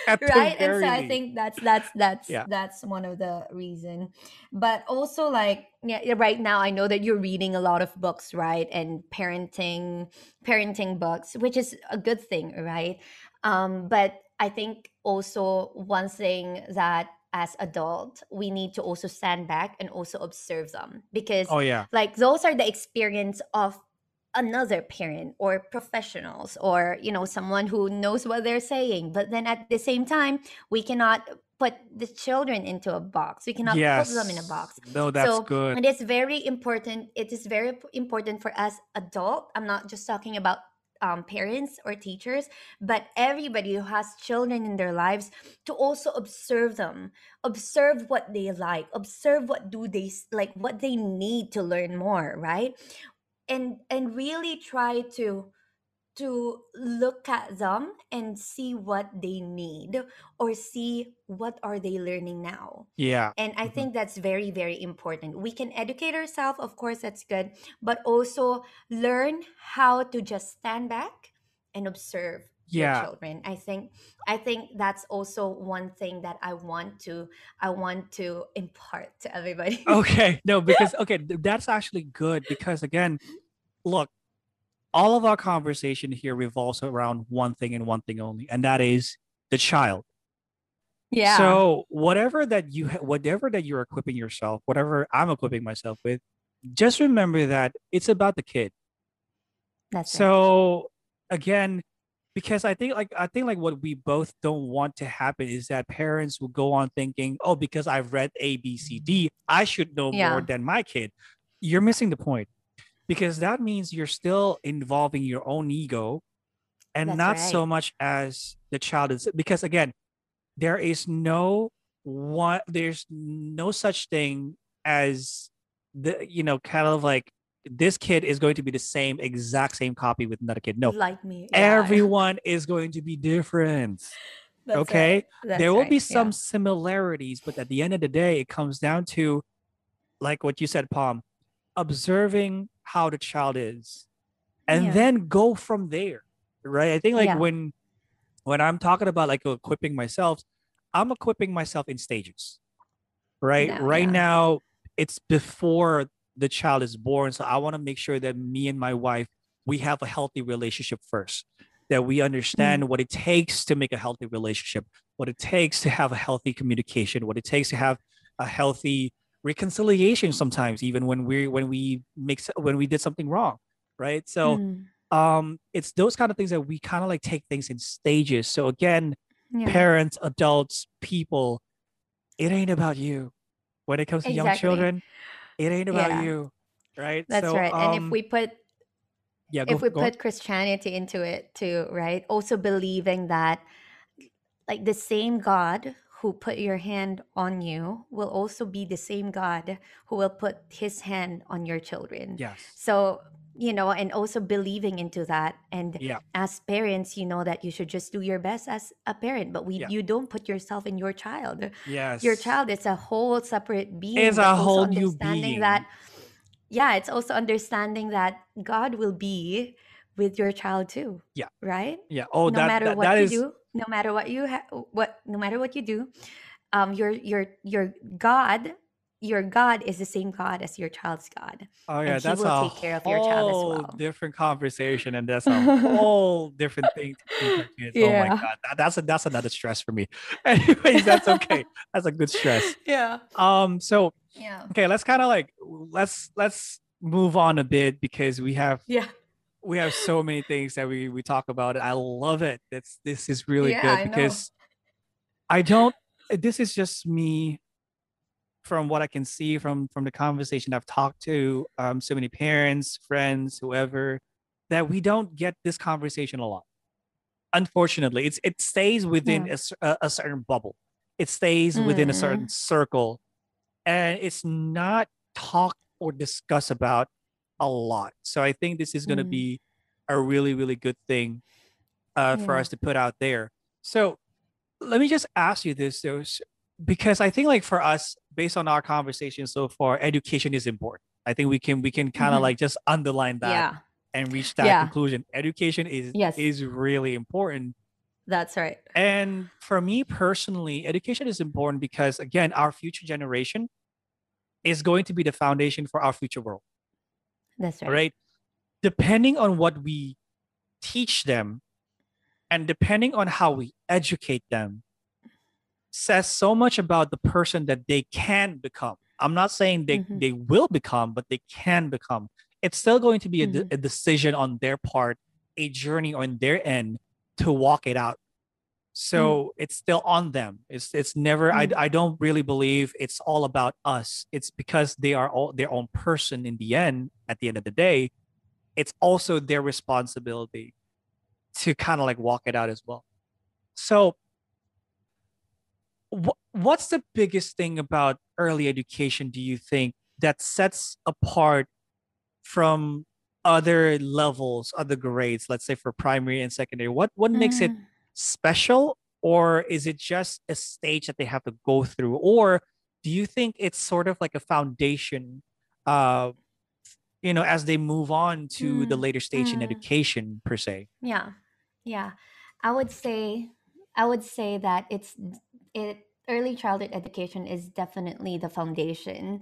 At the Right? And so very I least. think that's that's that's Yeah. that's one of the reason. But also, like, yeah, yeah, right now I know that you're reading a lot of books, right? And parenting parenting books, which is a good thing, right? Um but I think also one thing that as adult we need to also stand back and also observe them, because Oh yeah. like those are the experience of another parent or professionals, or you know, someone who knows what they're saying. But then at the same time, we cannot put the children into a box, we cannot put them in a Yes. box. No, that's So good. it is very important, it is very p- important for us adult, I'm not just talking about um, parents or teachers, but everybody who has children in their lives, to also observe them, observe what they like, observe what do they s- like, what they need to learn more, right? and and really try to to look at them and see what they need, or see what are they learning now. Yeah. And I Mhm. think that's very very important. We can educate ourselves, of course, that's good, but also learn how to just stand back and observe your Yeah. children. I think i think that's also one thing that i want to i want to impart to everybody. Okay. No, because okay, th- that's actually good because again, look, all of our conversation here revolves around one thing and one thing only, and that is the child. Yeah, So whatever that you ha- whatever that you're equipping yourself, whatever I'm equipping myself with, just remember that it's about the kid. that's right. So again, because I think like I think like what we both don't want to happen is that parents will go on thinking, oh, because I've read A, B, C, D, I should know more Yeah, than my kid. You're missing the point because that means you're still involving your own ego and that's not so right. much as the child is. Because again, there is no one, there's no such thing as the, you know, kind of like this kid is going to be the same exact same copy with another kid. No, Like me. Yeah. everyone is going to be different. That's Okay. right. There That's will right. be Yeah. some similarities, but at the end of the day, it comes down to like what you said, Palm, observing how the child is and Yeah. then go from there. Right. I think like Yeah. when when I'm talking about like equipping myself, I'm equipping myself in stages. Right. No, Right yeah. now, it's before the child is born. So I want to make sure that me and my wife, we have a healthy relationship first, that we Mm. understand what it takes to make a healthy relationship, what it takes to have a healthy communication, what it takes to have a healthy reconciliation sometimes, even when we when we make when we did something wrong. Right. So Mm. um it's those kind of things that we kind of like take things in stages. So again, Yeah. parents, adults, people, it ain't about you when it comes to young Exactly. children. It ain't about Yeah. you, right? That's So right. And if um we put yeah, if go we go on. put Christianity into it too, right? Also believing that like the same God who put your hand on you will also be the same God who will put his hand on your children. Yes. So, you know, and also believing into that. And Yeah. as parents, you know that you should just do your best as a parent, but we Yeah. you don't put yourself in your child. Your Yes. child is a whole separate It's being, but a also whole new understanding being. that, yeah, it's also understanding that God will be with your child too, Yeah. right? Yeah. Oh, No that matter that that what you is do, no matter what you ha- what no matter what you do, um your your your God, your God is the same God as your child's God, oh and yeah, he that's will a take care of your child as whole well. different conversation and that's a whole different thing to teach our kids. Oh my Yeah. God. That, that's a that's another stress for me. Anyways, that's okay. That's a good stress. Yeah. Um, so Yeah. okay, let's kind of like let's let's move on a bit because we have Yeah. we have so many things that we we talk about. I love it. It's this is really Yeah, good I know. because I don't this is just me from what I can see from from the conversation I've talked to um so many parents, friends, whoever, that we don't get this conversation a lot. Unfortunately, it's it stays within Yeah. a, s- a- a certain bubble. It stays within a certain Mm. circle and it's not talked or discussed about a lot. So I think this is going to Mm. be a really, really good thing uh, for Yeah. us to put out there. So let me just ask you this, though, s- because I think like for us, based on our conversation so far, education is important. I think we can we can kind of Hmm. like just underline that Yeah. and reach that Yeah. conclusion. Education is Yes. is really important. That's right. And for me personally, education is important because, again, our future generation is going to be the foundation for our future world, That's right. right? Depending on what we teach them and depending on how we educate them, says so much about the person that they can become. I'm not saying they, Mm-hmm. they will become, but they can become. It's still going to be a, de- Mm-hmm. a decision on their part, a journey on their end to walk it out. Mm-hmm. So it's still on them. It's it's never. I, Mm-hmm. I don't really believe it's all about us. It's because they are all their own person in the end. At the end of the day, it's also their responsibility to kind of like walk it out as well. So wh- what's the biggest thing about early education, do you think, that sets apart from other levels, other grades, let's say for primary and secondary? What what makes it Mm-hmm. special? Or is it just a stage that they have to go through? Or do you think it's sort of like a foundation, uh, you know, as they move on to the later stage in Mm-hmm. education per se? Yeah. Yeah. I would say I would say that it's it early childhood education is definitely the foundation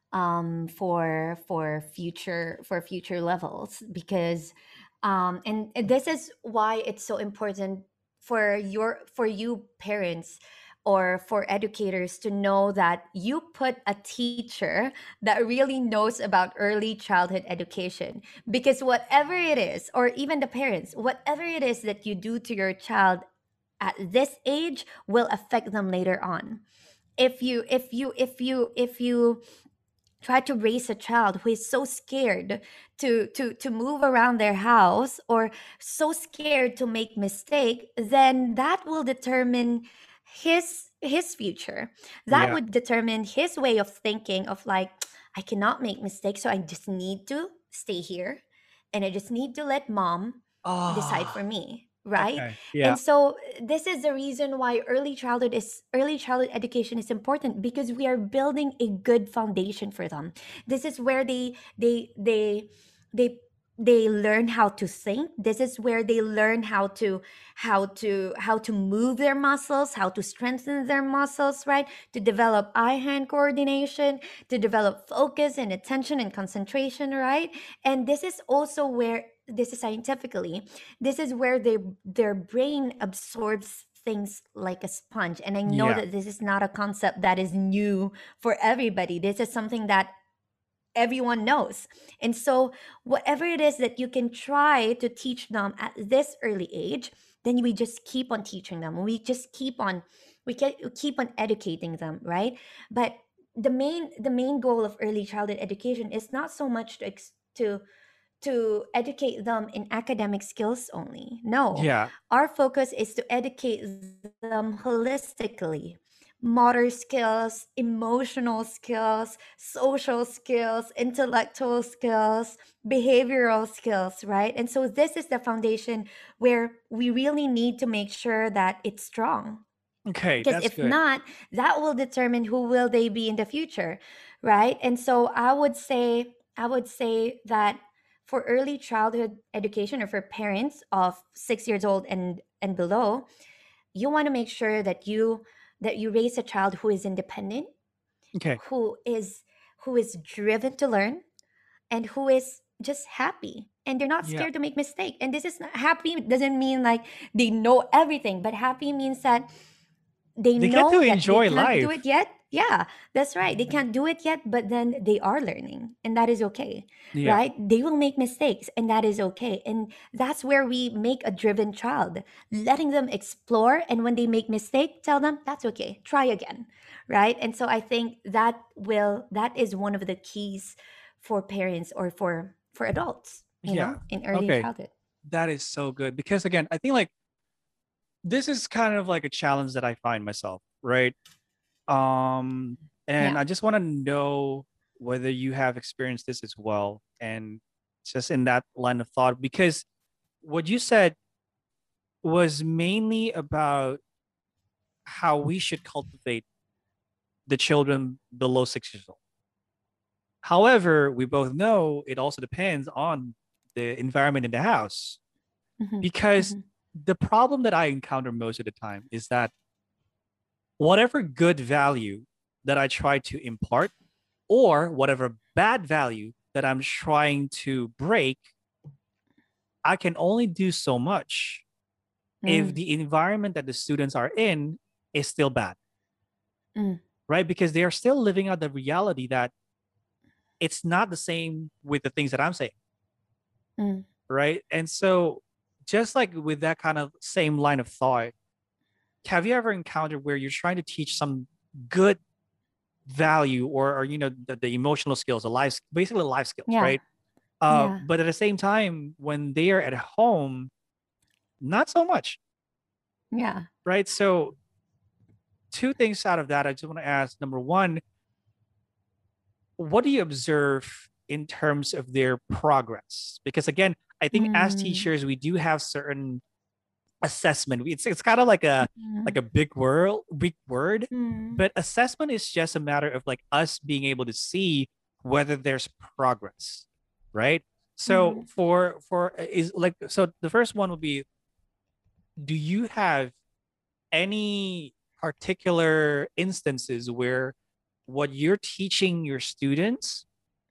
um for for future for future levels because um and this is why it's so important for your for you parents or for educators to know that you put a teacher that really knows about early childhood education, because whatever it is, or even the parents, whatever it is that you do to your child at this age will affect them later on. If you if you if you if you try to raise a child who is so scared to to to move around their house, or so scared to make mistake, then that will determine his his future. That Yeah. would determine his way of thinking of like, I cannot make mistakes, so I just need to stay here and I just need to let mom decide for Ah, me, right? okay. Yeah. And so this is the reason why early childhood is early childhood education is important, because we are building a good foundation for them. This is where they they they they they learn how to think. This is where they learn how to how to how to move their muscles, how to strengthen their muscles, right? To develop eye hand coordination, to develop focus and attention and concentration, right? And this is also where, this is scientifically, this is where they their brain absorbs things like a sponge. And I know Yeah. that this is not a concept that is new for everybody. This is something that everyone knows. And so whatever it is that you can try to teach them at this early age, then we just keep on teaching them. We just keep on we can keep on educating them, right? But the main the main goal of early childhood education is not so much to ex- to to educate them in academic skills only. No, Yeah. our focus is to educate them holistically. Motor skills, emotional skills, social skills, intellectual skills, behavioral skills, right? And so this is the foundation where we really need to make sure that it's strong, Okay, because that's if good. not, that will determine who will they be in the future, right? And so i would say i would say that for early childhood education, or for parents of six years old and and below, you want to make sure that you that you raise a child who is independent, Okay. who is who is driven to learn, and who is just happy, and they're not Yeah. scared to make mistake. And this is not, happy doesn't mean like they know everything, but happy means that they They get to know that they enjoy can't do it life. yet. Yeah, that's right. They can't do it yet, but then they are learning, and that is okay, Yeah. right? They will make mistakes, and that is okay. And that's where we make a driven child, letting them explore. And when they make mistake, tell them that's okay, try again, right? And so I think that will that is one of the keys for parents, or for for adults, you Yeah. know, in early Okay. childhood. That is so good because again, I think like this is kind of like a challenge that I find myself, right? Um, and Yeah. I just want to know whether you have experienced this as well, and just in that line of thought, because what you said was mainly about how we should cultivate the children below six years old. However, we both know it also depends on the environment in the house Hmm. because Hmm. the problem that I encounter most of the time is that whatever good value that I try to impart or whatever bad value that I'm trying to break, I can only do so much if Mm, the environment that the students are in is still bad, mm, right? Because they are still living out the reality that it's not the same with the things that I'm saying, mm, right? And so, just like with that kind of same line of thought, have you ever encountered where you're trying to teach some good value or, or you know, the, the emotional skills, the life, basically life skills, yeah, right? Uh, yeah, but at the same time, when they are at home, not so much, yeah. right? So, two things out of that, I just want to ask. Number one, what do you observe in terms of their progress? Because again, I think as Mm, teachers, we do have certain assessment. It's it's kind of like a like mm, a big word, big word, mm, but assessment is just a matter of like us being able to see whether there's progress, right? So mm, for for is like so the first one would be, do you have any particular instances where what you're teaching your students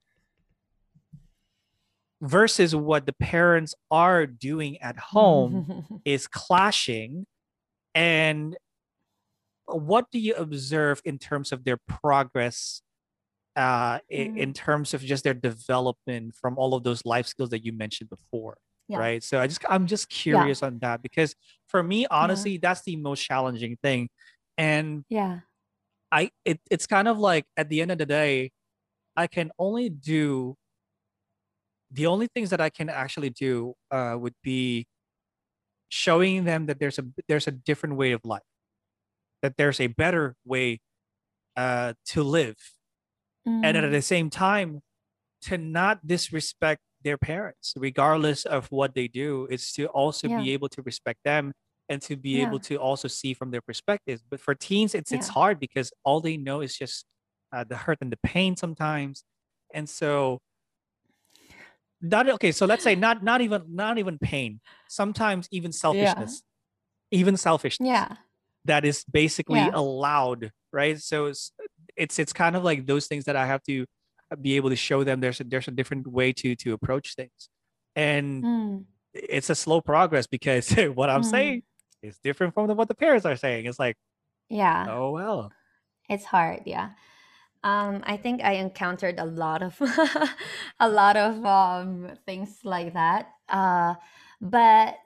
versus what the parents are doing at home mm. is clashing? And what do you observe in terms of their progress, uh, in Mm, terms of just their development from all of those life skills that you mentioned before, yeah, right? So I just I'm just yeah, curious on that because for me, yeah, honestly, that's the most challenging thing. And yeah. I it, it's kind of like at the end of the day, I can only do the only things that I can actually do uh, would be showing them that there's a there's a different way of life, that there's a better way uh, to live, and at the Mm, same time to not disrespect their parents regardless of what they do. It's to also yeah, be able to respect them and to be able yeah, to also see from their perspectives. But for teens, it's it's yeah. hard because all they know is just uh, the hurt and the pain sometimes. And so not okay, so let's say not not even not even pain, sometimes even Yeah, selfishness, even selfishness yeah, that is basically yeah. allowed, right? So it's it's it's kind of like those things that I have to be able to show them there's a there's a different way to to approach things. And Mm, it's a slow progress because what I'm mm, saying is different from the, what the parents are saying. It's like, yeah. oh well. It's hard, yeah. Um, I think I encountered a lot of a lot of um things like that. Uh, but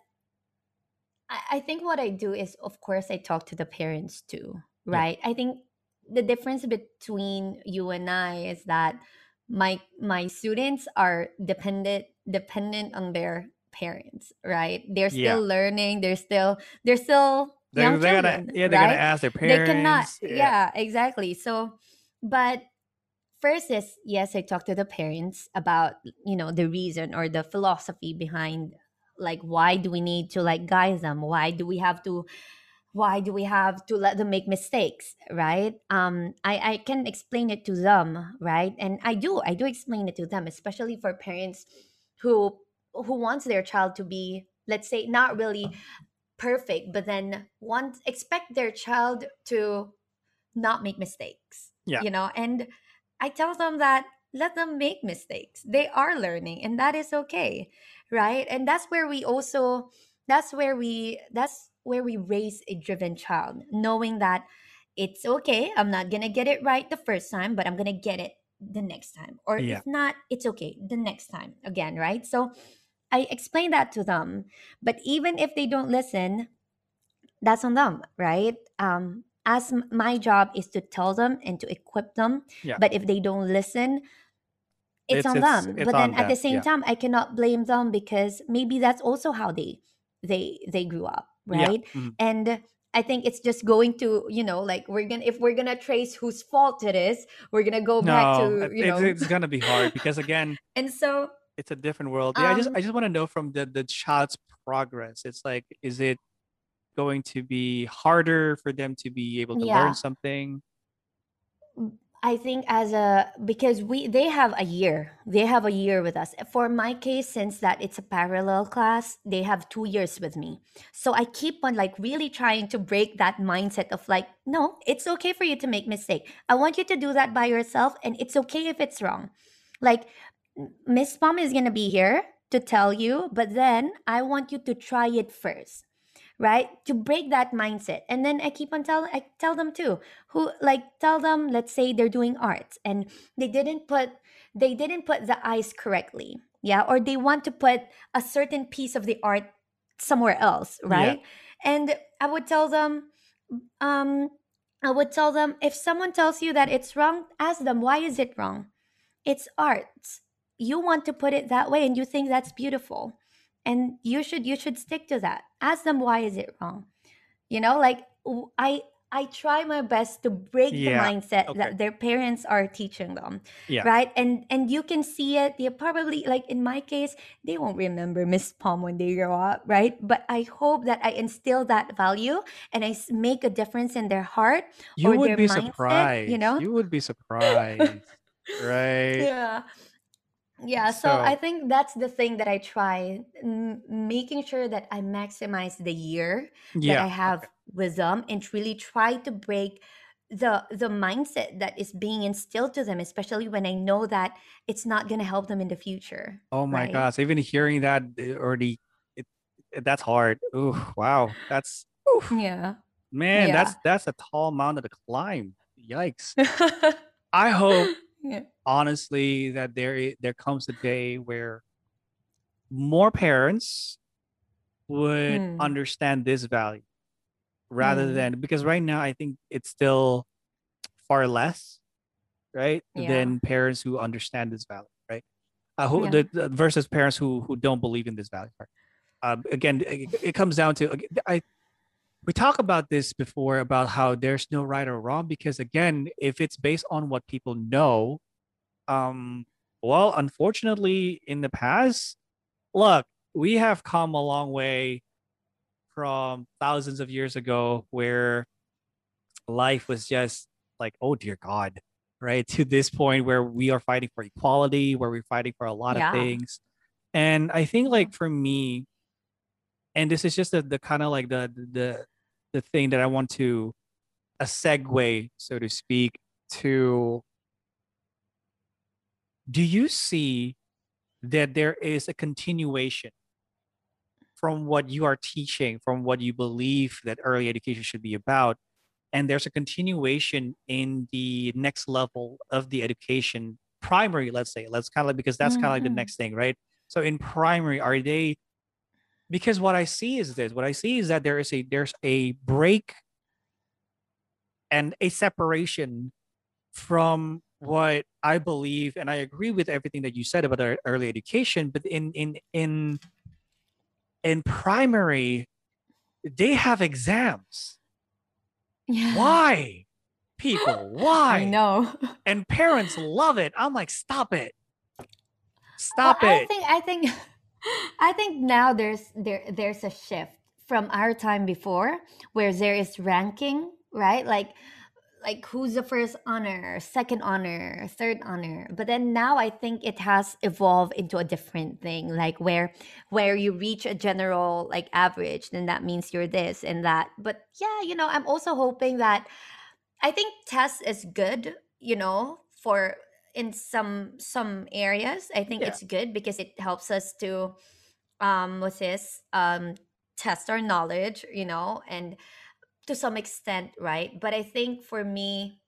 I, I think what I do is, of course, I talk to the parents too, Yeah. right? I think the difference between you and I is that my my students are dependent dependent on their parents, right? They're Yeah. still learning. They're still they're still They're young they're gonna children, yeah, they're gonna right? ask their They cannot. parents. Yeah. Yeah, exactly. So, but first is yes, I talk to the parents about you know the reason or the philosophy behind like why do we need to like guide them, why do we have to why do we have to let them make mistakes, right? um i i can explain it to them, right? And i do i do explain it to them, especially for parents who who wants their child to be, let's say, not really perfect, but then want expect their child to not make mistakes, Yeah. you know? And I tell them that let them make mistakes. They are learning and that is okay, right? And that's where we also that's where we that's where we raise a driven child, knowing that it's okay. I'm not going to get it right the first time, but I'm going to get it the next time. Or Yeah. if not, it's okay the next time again, right? So I explain that to them. But even if they don't listen, that's on them, right? Um, as m- my job is to tell them and to equip them, Yeah. but if they don't listen, it's It's on it's them. it's But then on at the them. same Yeah. time, I cannot blame them because maybe that's also how they they they grew up, Yeah. right? Mhm. And I think it's just going to, you know, like we're gonna if we're gonna trace whose fault it is, we're gonna go back No, to, it, you it's know, it's gonna be hard because again, and so it's a different world. Yeah, I just um I just want to know from the the child's progress. It's like, is it going to be harder for them to be able to learn yeah, something? I think as a because we they have a year. They have a year with us. For my case, since that it's a parallel class, they have two years with me. So I keep on like really trying to break that mindset of like, no, it's okay for you to make mistake. I want you to do that by yourself and it's okay if it's wrong. Like Miss Mom is gonna be here to tell you, but then I want you to try it first, right? To break that mindset. And then I keep on tell I tell them too, who like tell them, let's say they're doing art and they didn't put they didn't put the eyes correctly. Yeah. Or they want to put a certain piece of the art somewhere else, Yeah. right? And I would tell them, um, I would tell them if someone tells you that it's wrong, ask them why is it wrong? It's art. You want to put it that way and you think that's beautiful. And you should you should stick to that. Ask them why is it wrong? You know, like w- I I try my best to break the Yeah. mindset Okay. that their parents are teaching them, Yeah. right? And and you can see it. You probably like in my case, they won't remember Miss Palm when they grow up, right? But I hope that I instill that value and I s- make a difference in their heart You or would their be mindset. You surprised. know, You would be surprised, right? yeah. Yeah, so I So, think that's the thing that I try, m- making sure that I maximize the year that yeah. I Okay. have with them and really try to break the the mindset that is being instilled to them, especially when I know that it's not going to help them in the future, Oh my right? gosh. Even hearing that uh, already, it, it that's hard. Ooh, wow. That's, oof, Yeah. man, Yeah. that's that's a tall mountain to climb. Yikes. I hope Yeah. honestly that there i- there comes a day where more parents would Mm, understand this value rather mm, than, because right now I think it's still far less, right, yeah. than parents who understand this value, right? Uh, who Yeah. the, the versus parents who who don't believe in this value. Right? Um, again, it, it comes down to I we talk about this before about how there's no right or wrong because again, if it's based on what people know, um, well, unfortunately, in the past, look, we have come a long way from thousands of years ago where life was just like, oh dear God, right? To this point where we are fighting for equality, where we're fighting for a lot of Yeah. things. And I think Yeah. like for me, and this is just the, the kind of like the the the thing that I want to a segue, so to speak, to do you see that there is a continuation from what you are teaching, from what you believe that early education should be about? And there's a continuation in the next level of the education, primary, let's say, let's kind of like, because that's kind of like the Mm-hmm. next thing, right? So in primary, are they, because what I see is this, what I see is that there is a, there's a break and a separation from what I believe, and I agree with everything that you said about our early education. But in in in in primary, they have exams. Yeah. Why, people? I Why? know. And parents love it. I'm like, stop it, Well, stop I it. think I think I think now there's there there's a shift from our time before where there is ranking, right? Like like who's the first honor, second honor, third honor. But then now I think it has evolved into a different thing, like where where you reach a general like average, then that means you're this and that. But yeah, you know, I'm also hoping that I think test is good, you know, for in some some areas. I think Yeah, it's good because it helps us to um what's this um test our knowledge, you know, and to some extent, right? But I think for me,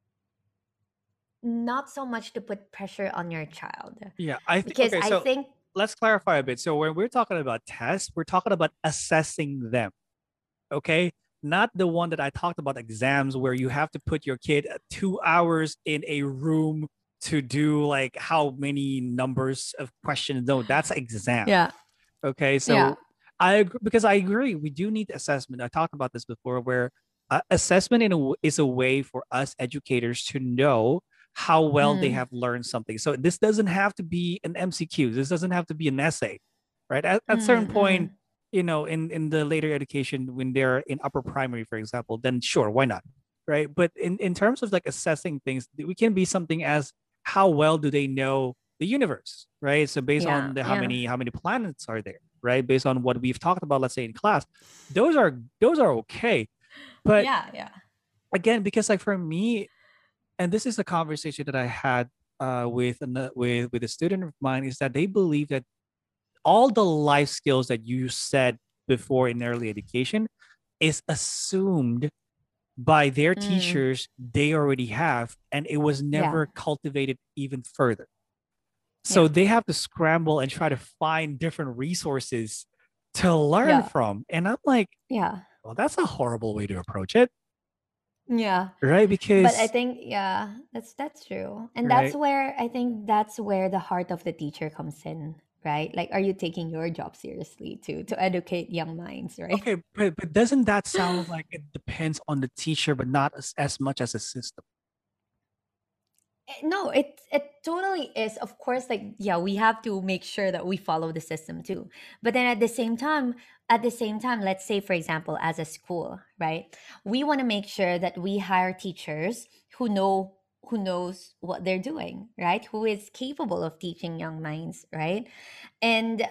not so much to put pressure on your child yeah. I think because okay. I So think let's clarify a bit. So when we're talking about tests, we're talking about assessing them. Okay, not the one that I talked about, exams where you have to put your kid two hours in a room to do like how many numbers of questions. No, that's exam. yeah, Okay, yeah. so I agree, because I agree we do need assessment. I talked about this before, where uh, assessment in a w- is a way for us educators to know how well they Mm, have learned something. So this doesn't have to be an M C Q. This doesn't have to be an essay, right? At at certain mm, point, mm. you know, in in the later education when they're in upper primary, for example, then sure, why not, right? But in, in terms of like assessing things, we can be something as how well do they know the universe, right? So based Yeah, on the how yeah, many how many planets are there, right? Based on what we've talked about, let's say in class, those are those are okay. But yeah, yeah. again, because like for me, and this is a conversation that I had uh, with an, with with a student of mine, is that they believe that all the life skills that you said before in early education is assumed by their Mm, teachers they already have, and it was yeah, never cultivated even further. So yeah, they have to scramble and try to find different resources to learn yeah, from. And I'm like, yeah, well, that's a horrible way to approach it, yeah. right? But I Because, think, yeah, that's that's true. And that's right? where I think that's where the heart of the teacher comes in, right? Like, are you taking your job seriously to to educate young minds, right? Okay, but, but doesn't that sound like it depends on the teacher, but not as, as much as a system? Eh, no, it it totally is. Of course, like, yeah, we have to make sure that we follow the system too. But then at the same time, at the same time, let's say for example, as a school, right? We want to make sure that we hire teachers who know who knows what they're doing, right? Who is capable of teaching young minds, right? And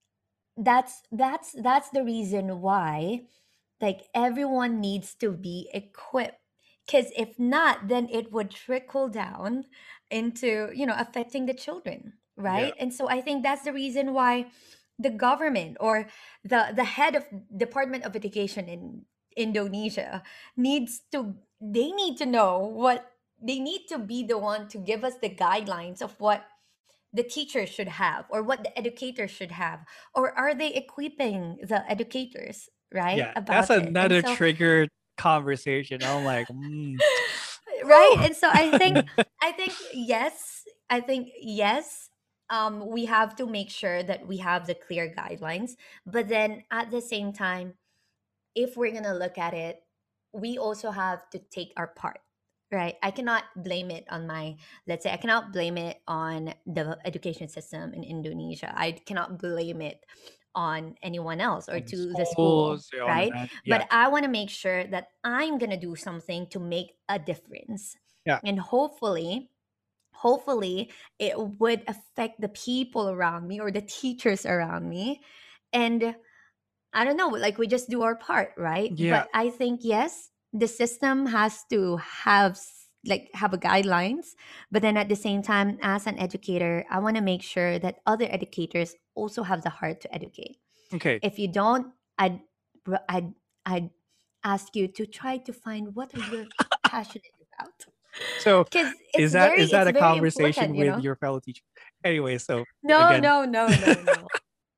that's that's that's the reason why like everyone needs to be equipped, because if not, then it would trickle down into, you know, affecting the children, Yeah. right? And so I think that's the reason why the government or the the head of Department of Education in Indonesia needs to, they need to know what, they need to be the one to give us the guidelines of what the teachers should have or what the educators should have, or are they equipping the educators, right, Yeah, that's about it? And another so, triggered conversation. I'm like, mm, right, whew. and so i think i think yes, I think yes, um we have to make sure that we have the clear guidelines, but then at the same time, if we're gonna look at it, we also have to take our part, right? I cannot blame it on my, let's say, I cannot blame it on the education system in Indonesia. I cannot blame it on anyone else or On the to the school, schools, on the right? man. Yeah, But I want to make sure that I'm gonna do something to make a difference. yeah. And hopefully, hopefully it would affect the people around me or the teachers around me. And I don't know, like we just do our part, right? Yeah. But I think yes, the system has to have s- like have a guidelines, but then at the same time, as an educator, I want to make sure that other educators also have the heart to educate. Okay. If you don't, I'd br- I'd I'd ask you to try to find what are you passionate about, So because it's is that very is that it's a very conversation important, you with know. your fellow teacher? Anyway, so No, again, no, no, no, no,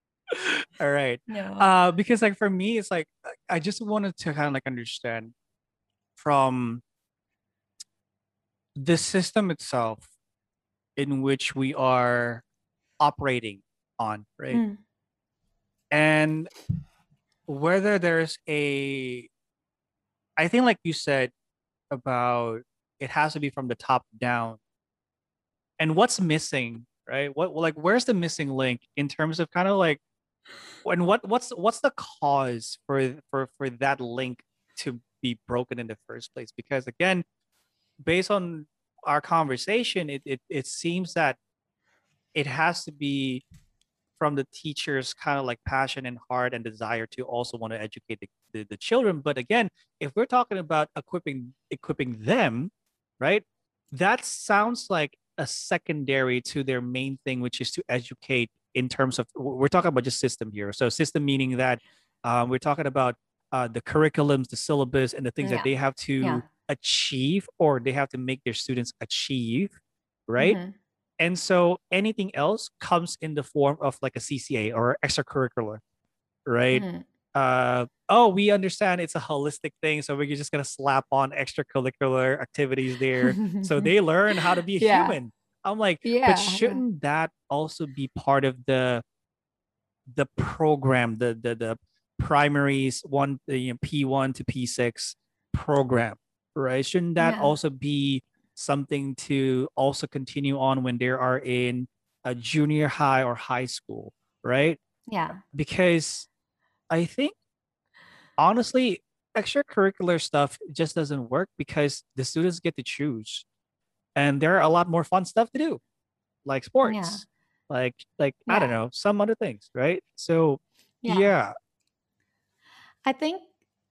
all right. no. Uh, because like for me, it's like I just wanted to kind of like understand from the system itself in which we are operating on, right? Mm, And whether there's a, I think like you said about it has to be from the top down. And what's missing, right? What like where's the missing link in terms of kind of like and what what's what's the cause for for for that link to be broken in the first place? Because again, based on our conversation, it it, it seems that it has to be from the teacher's kind of like passion and heart and desire to also want to educate the, the, the children. But again, if we're talking about equipping equipping them, right, that sounds like a secondary to their main thing, which is to educate in terms of we're talking about just system here. So system meaning that um, we're talking about uh, the curriculums, the syllabus, and the things that yeah, they have yeah. to achieve or they have to make their students achieve, right? Mm-hmm. And so anything else comes in the form of like a C C A or extracurricular, right? Mm-hmm. Uh, oh, we understand it's a holistic thing, so we're just gonna slap on extracurricular activities there, so they learn how to be a Yeah, human. I'm like, but yeah, yeah, shouldn't that also be part of the the program, the the the primaries one, you know, P one to P six program, right? Shouldn't that yeah, also be something to also continue on when they are in a junior high or high school, right? yeah. Because I think honestly, extracurricular stuff just doesn't work because the students get to choose, and there are a lot more fun stuff to do, like Yeah. sports, like like I don't Yeah. know, some other things, right? So Yeah. yeah. I think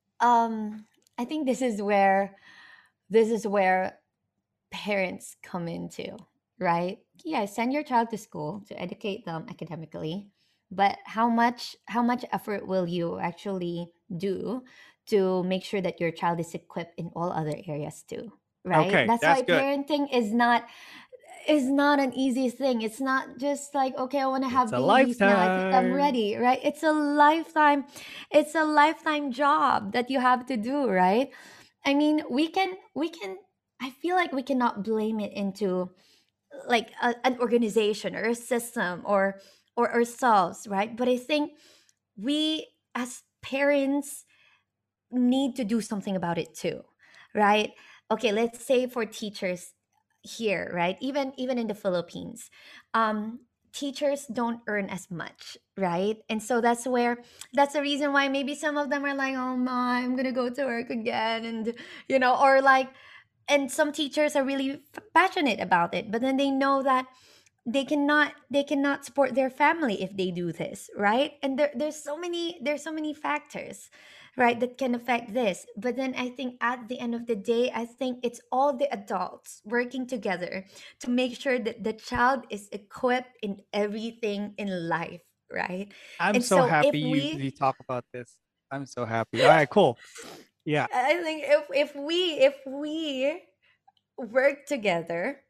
um I think this is where this is where parents come into, right? Yeah, send your child to school to educate them academically, but how much how much effort will you actually do to make sure that your child is equipped in all other areas too, right? Okay, That's that's why good. parenting is not is not an easy thing. It's not just like, okay, I want to It's have a babies now, I think I'm lifetime. ready, right? It's a lifetime it's a lifetime job that you have to do, right? I mean, we can we can I feel like we cannot blame it into like a, an organization or a system or or ourselves, right? But I think we as parents need to do something about it too, right? Okay, let's say for teachers here, right? Even even in the Philippines, um teachers don't earn as much, right? And so that's where that's the reason why maybe some of them are like, oh my, I'm gonna go to work again, and you know, or like, and some teachers are really f- passionate about it, but then they know that they cannot they cannot support their family if they do this, right? And there, there's so many there's so many factors, right, that can affect this. But then I think at the end of the day, I think it's all the adults working together to make sure that the child is equipped in everything in life, right? I'm And so so if happy you you we talk about this. I'm so happy. All right, cool. Yeah. I think if if we if we work together,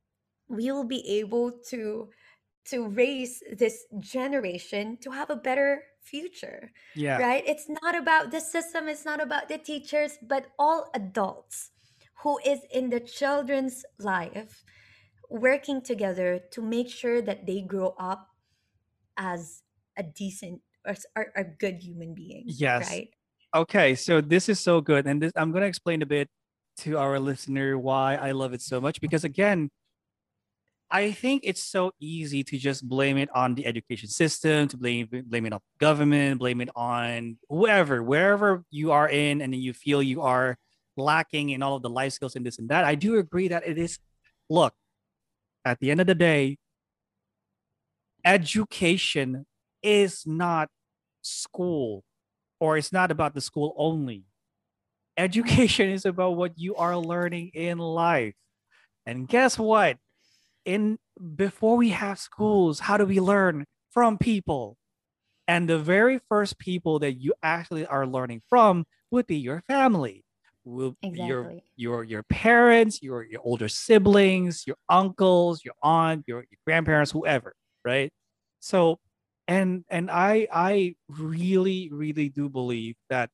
we will be able to to raise this generation to have a better future, Yeah. right? It's not about the system, it's not about the teachers, but all adults who is in the children's life working together to make sure that they grow up as a decent or, s- or a good human being, Yes. right? Okay, so this is so good. And this I'm gonna explain a bit to our listener why I love it so much. Because again, I think it's so easy to just blame it on the education system, to blame blame it on government, blame it on whoever, wherever you are in, and then you feel you are lacking in all of the life skills and this and that. I do agree that it is. Look, at the end of the day, education is not school, or it's not about the school only. Yeah, Education is about what you are learning in life. And guess what? In Before we have schools, how do we learn? From people. And the very first people that you actually are learning from would be your family. Will your exactly. your your parents, your your older siblings, your uncles, your aunt, your, your grandparents, whoever, right? So and and I I really really do believe that,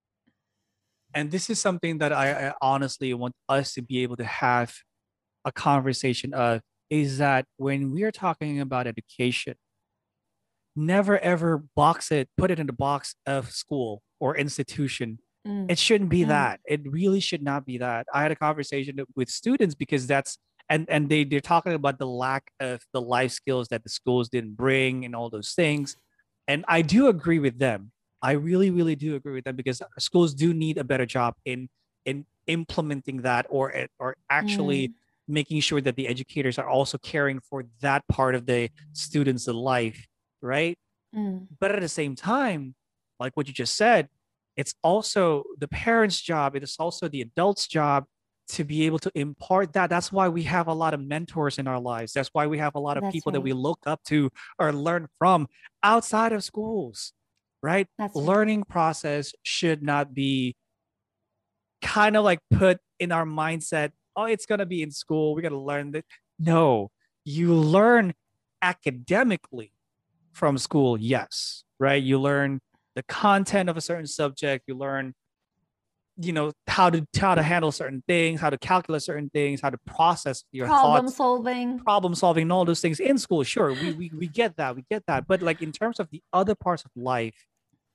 and this is something that I, I honestly want us to be able to have a conversation of, is that when we are talking about education, never ever box it, put it in the box of school or institution. Mm, It shouldn't be mm, that. It really should not be that. I had a conversation with students because that's and and they they're talking about the lack of the life skills that the schools didn't bring and all those things. And I do agree with them. I really, really do agree with them because schools do need a better job in in implementing that, or or actually mm, making sure that the educators are also caring for that part of the students' life, right? mm. But at the same time, like what you just said, it's also the parents' job. It is also the adults' job to be able to impart that. That's why we have a lot of mentors in our lives. That's why we have a lot of That's people that we right. look up to or learn from outside of schools, right? That's right. Learning process should not be kind of like put in our mindset, oh, it's going to be in school. We got to learn that. No, you learn academically from school, yes, right? You learn the content of a certain subject. You learn, you know, how to how to handle certain things, how to calculate certain things, how to process your Problem thoughts, solving. problem solving, and all those things in school. Sure, we we we get that, we get that. But like in terms of the other parts of life,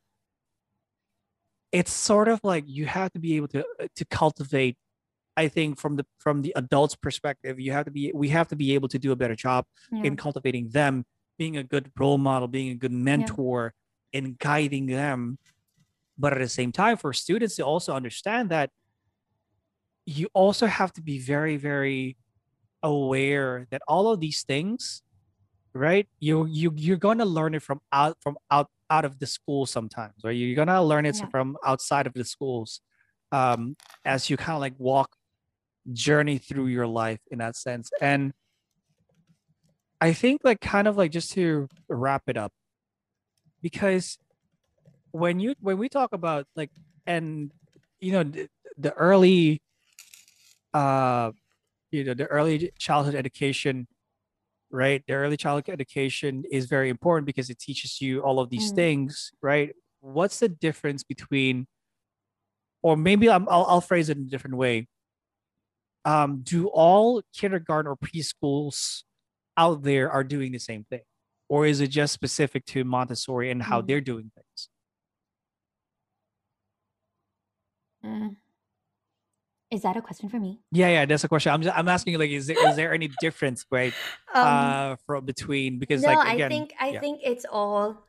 it's sort of like you have to be able to uh, to cultivate. I think from the from the adults' perspective, you have to be we have to be able to do a better job Yeah, in cultivating them, being a good role model, being a good yeah, mentor, in guiding them But at the same time, for students to also understand that you also have to be very, very aware that all of these things, right? You you you're gonna learn it from out from out out of the school sometimes, right? You're gonna learn it Yeah. from outside of the schools, um, as you kind of like walk journey through your life in that sense. And I think like kind of like just to wrap it up, because when you when we talk about like and you know the, the early uh you know the early childhood education, right? The early childhood education is very important because it teaches you all of these Mm. things, right? What's the difference between, or maybe I'm, I'll, I'll phrase it in a different way. Um, do all kindergarten or preschools out there are doing the same thing, or is it just specific to Montessori and how Mm. they're doing things? Mm. Is that a question for me? Yeah, yeah, that's a question. I'm just, I'm asking like, is there is there any difference, right? Um, Uh, from between because no, like I again, think I yeah. think it's all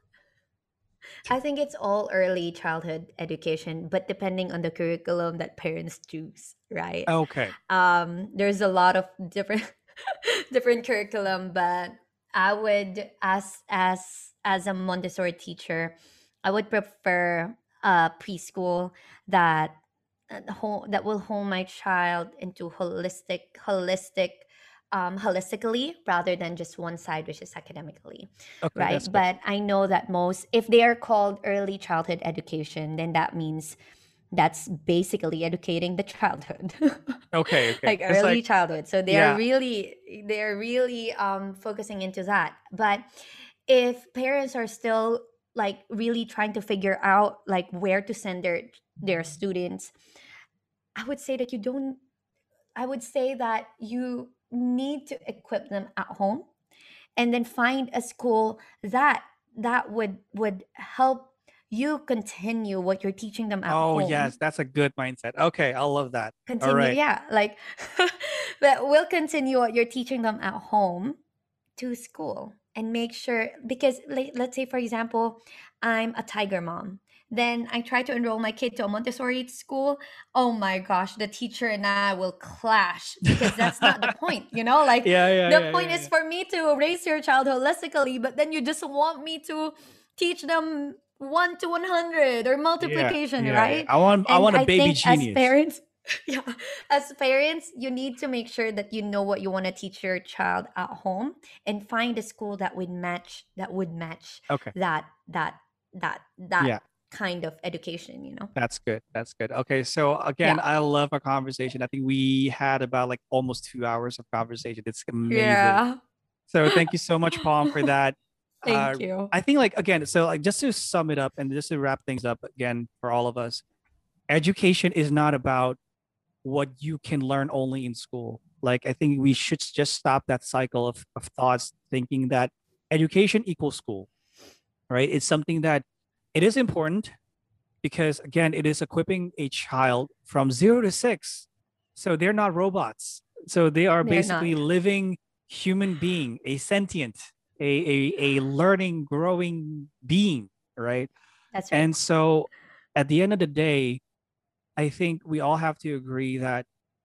I think it's all early childhood education, but depending on the curriculum that parents choose, right? Okay. Um, there's a lot of different different curriculum, but I would as as as a Montessori teacher, I would prefer a preschool that uh, ho- that will hone my child into holistic holistic um, holistically rather than just one side, which is academically, Okay, that's right? good. But I know that most, if they are called early childhood education, then that means that's basically educating the childhood. Okay, okay. Like It's early like, childhood, so they're yeah. really they're really um focusing into that. But if parents are still like really trying to figure out like where to send their their students, i would say that you don't I would say that you need to equip them at home and then find a school that that would would help you continue what you're teaching them at Oh, home. yes, that's a good mindset. Okay, I love that. All Continue, right. yeah, like that will continue what you're teaching them at home to school, and make sure, because like, let's say for example, I'm a tiger mom, then I try to enroll my kid to a Montessori school. Oh my gosh, the teacher and I will clash, because that's not the point, you know, like Yeah, yeah, the yeah, point yeah, is yeah. for me to raise your child holistically, but then you just want me to teach them one to one hundred or Yeah, multiplication, yeah, yeah. right? I want I And want a I baby think as genius. parents, yeah, as parents, you need to make sure that you know what you want to teach your child at home, and find a school that would match that would match Okay. that that that that Yeah, kind of education, you know. that's good. That's good. Okay, so again, Yeah. I love our conversation. I think we had about like almost two hours of conversation. It's amazing. Yeah. So thank you so much, Palm, for that. Uh, Thank you. I think like again, so like just to sum it up and just to wrap things up again for all of us, education is not about what you can learn only in school. Like I think we should just stop that cycle of, of thoughts thinking that education equals school, right? It's something that it is important because again, it is equipping a child from zero to six. So they're not robots. So they are They're basically not. living human being, a sentient, a, a, a learning, growing being, right? That's right. And so at the end of the day, I think we all have to agree that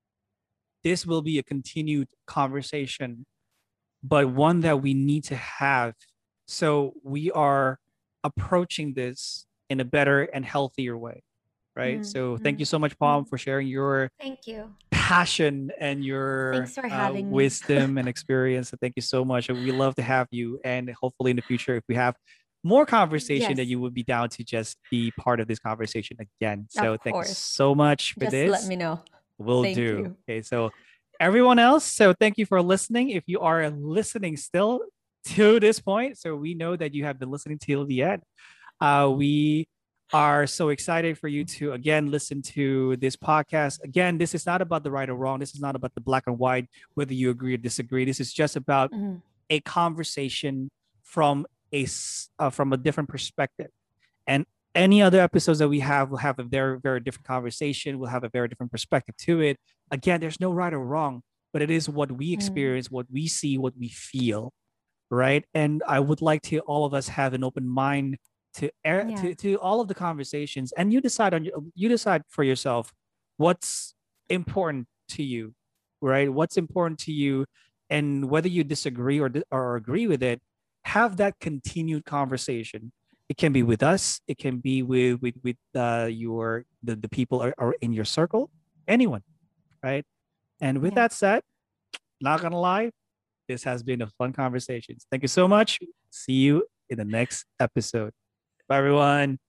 this will be a continued conversation, but one that we need to have. So we are approaching this in a better and healthier way, right? Mm, So thank you mm, so much, Palm, mm. for sharing your Thank you. passion and your Thanks for uh, having me. wisdom and experience. So thank you so much. We love to have you. And hopefully in the future, if we have more conversation, that Yes, you would be down to just be part of this conversation again. So of thank you course. so much for Just let this. me know. Will Thank do. you. Okay, so everyone else, so thank you for listening. If you are listening still to this point, so we know that you have been listening till the end. Uh, we are so excited for you to again listen to this podcast. Again, this is not about the right or wrong. This is not about the black and white, whether you agree or disagree. This is just about Mhm. a conversation from a uh, from a different perspective. And any other episodes that we have will have a very, very different conversation. We'll have a very different perspective to it. Again, there's no right or wrong, but it is what we Mm. experience, what we see, what we feel, right? And I would like to all of us have an open mind to air Yeah. to, to all of the conversations, and you decide on your you decide for yourself what's important to you, right? What's important to you, and whether you disagree or or agree with it, have that continued conversation. It can be with us, it can be with with with uh, your the, the people are, are in your circle, anyone, right? And with Yeah. that said, not gonna lie, this has been a fun conversation. Thank you so much. See you in the next episode. Bye, everyone.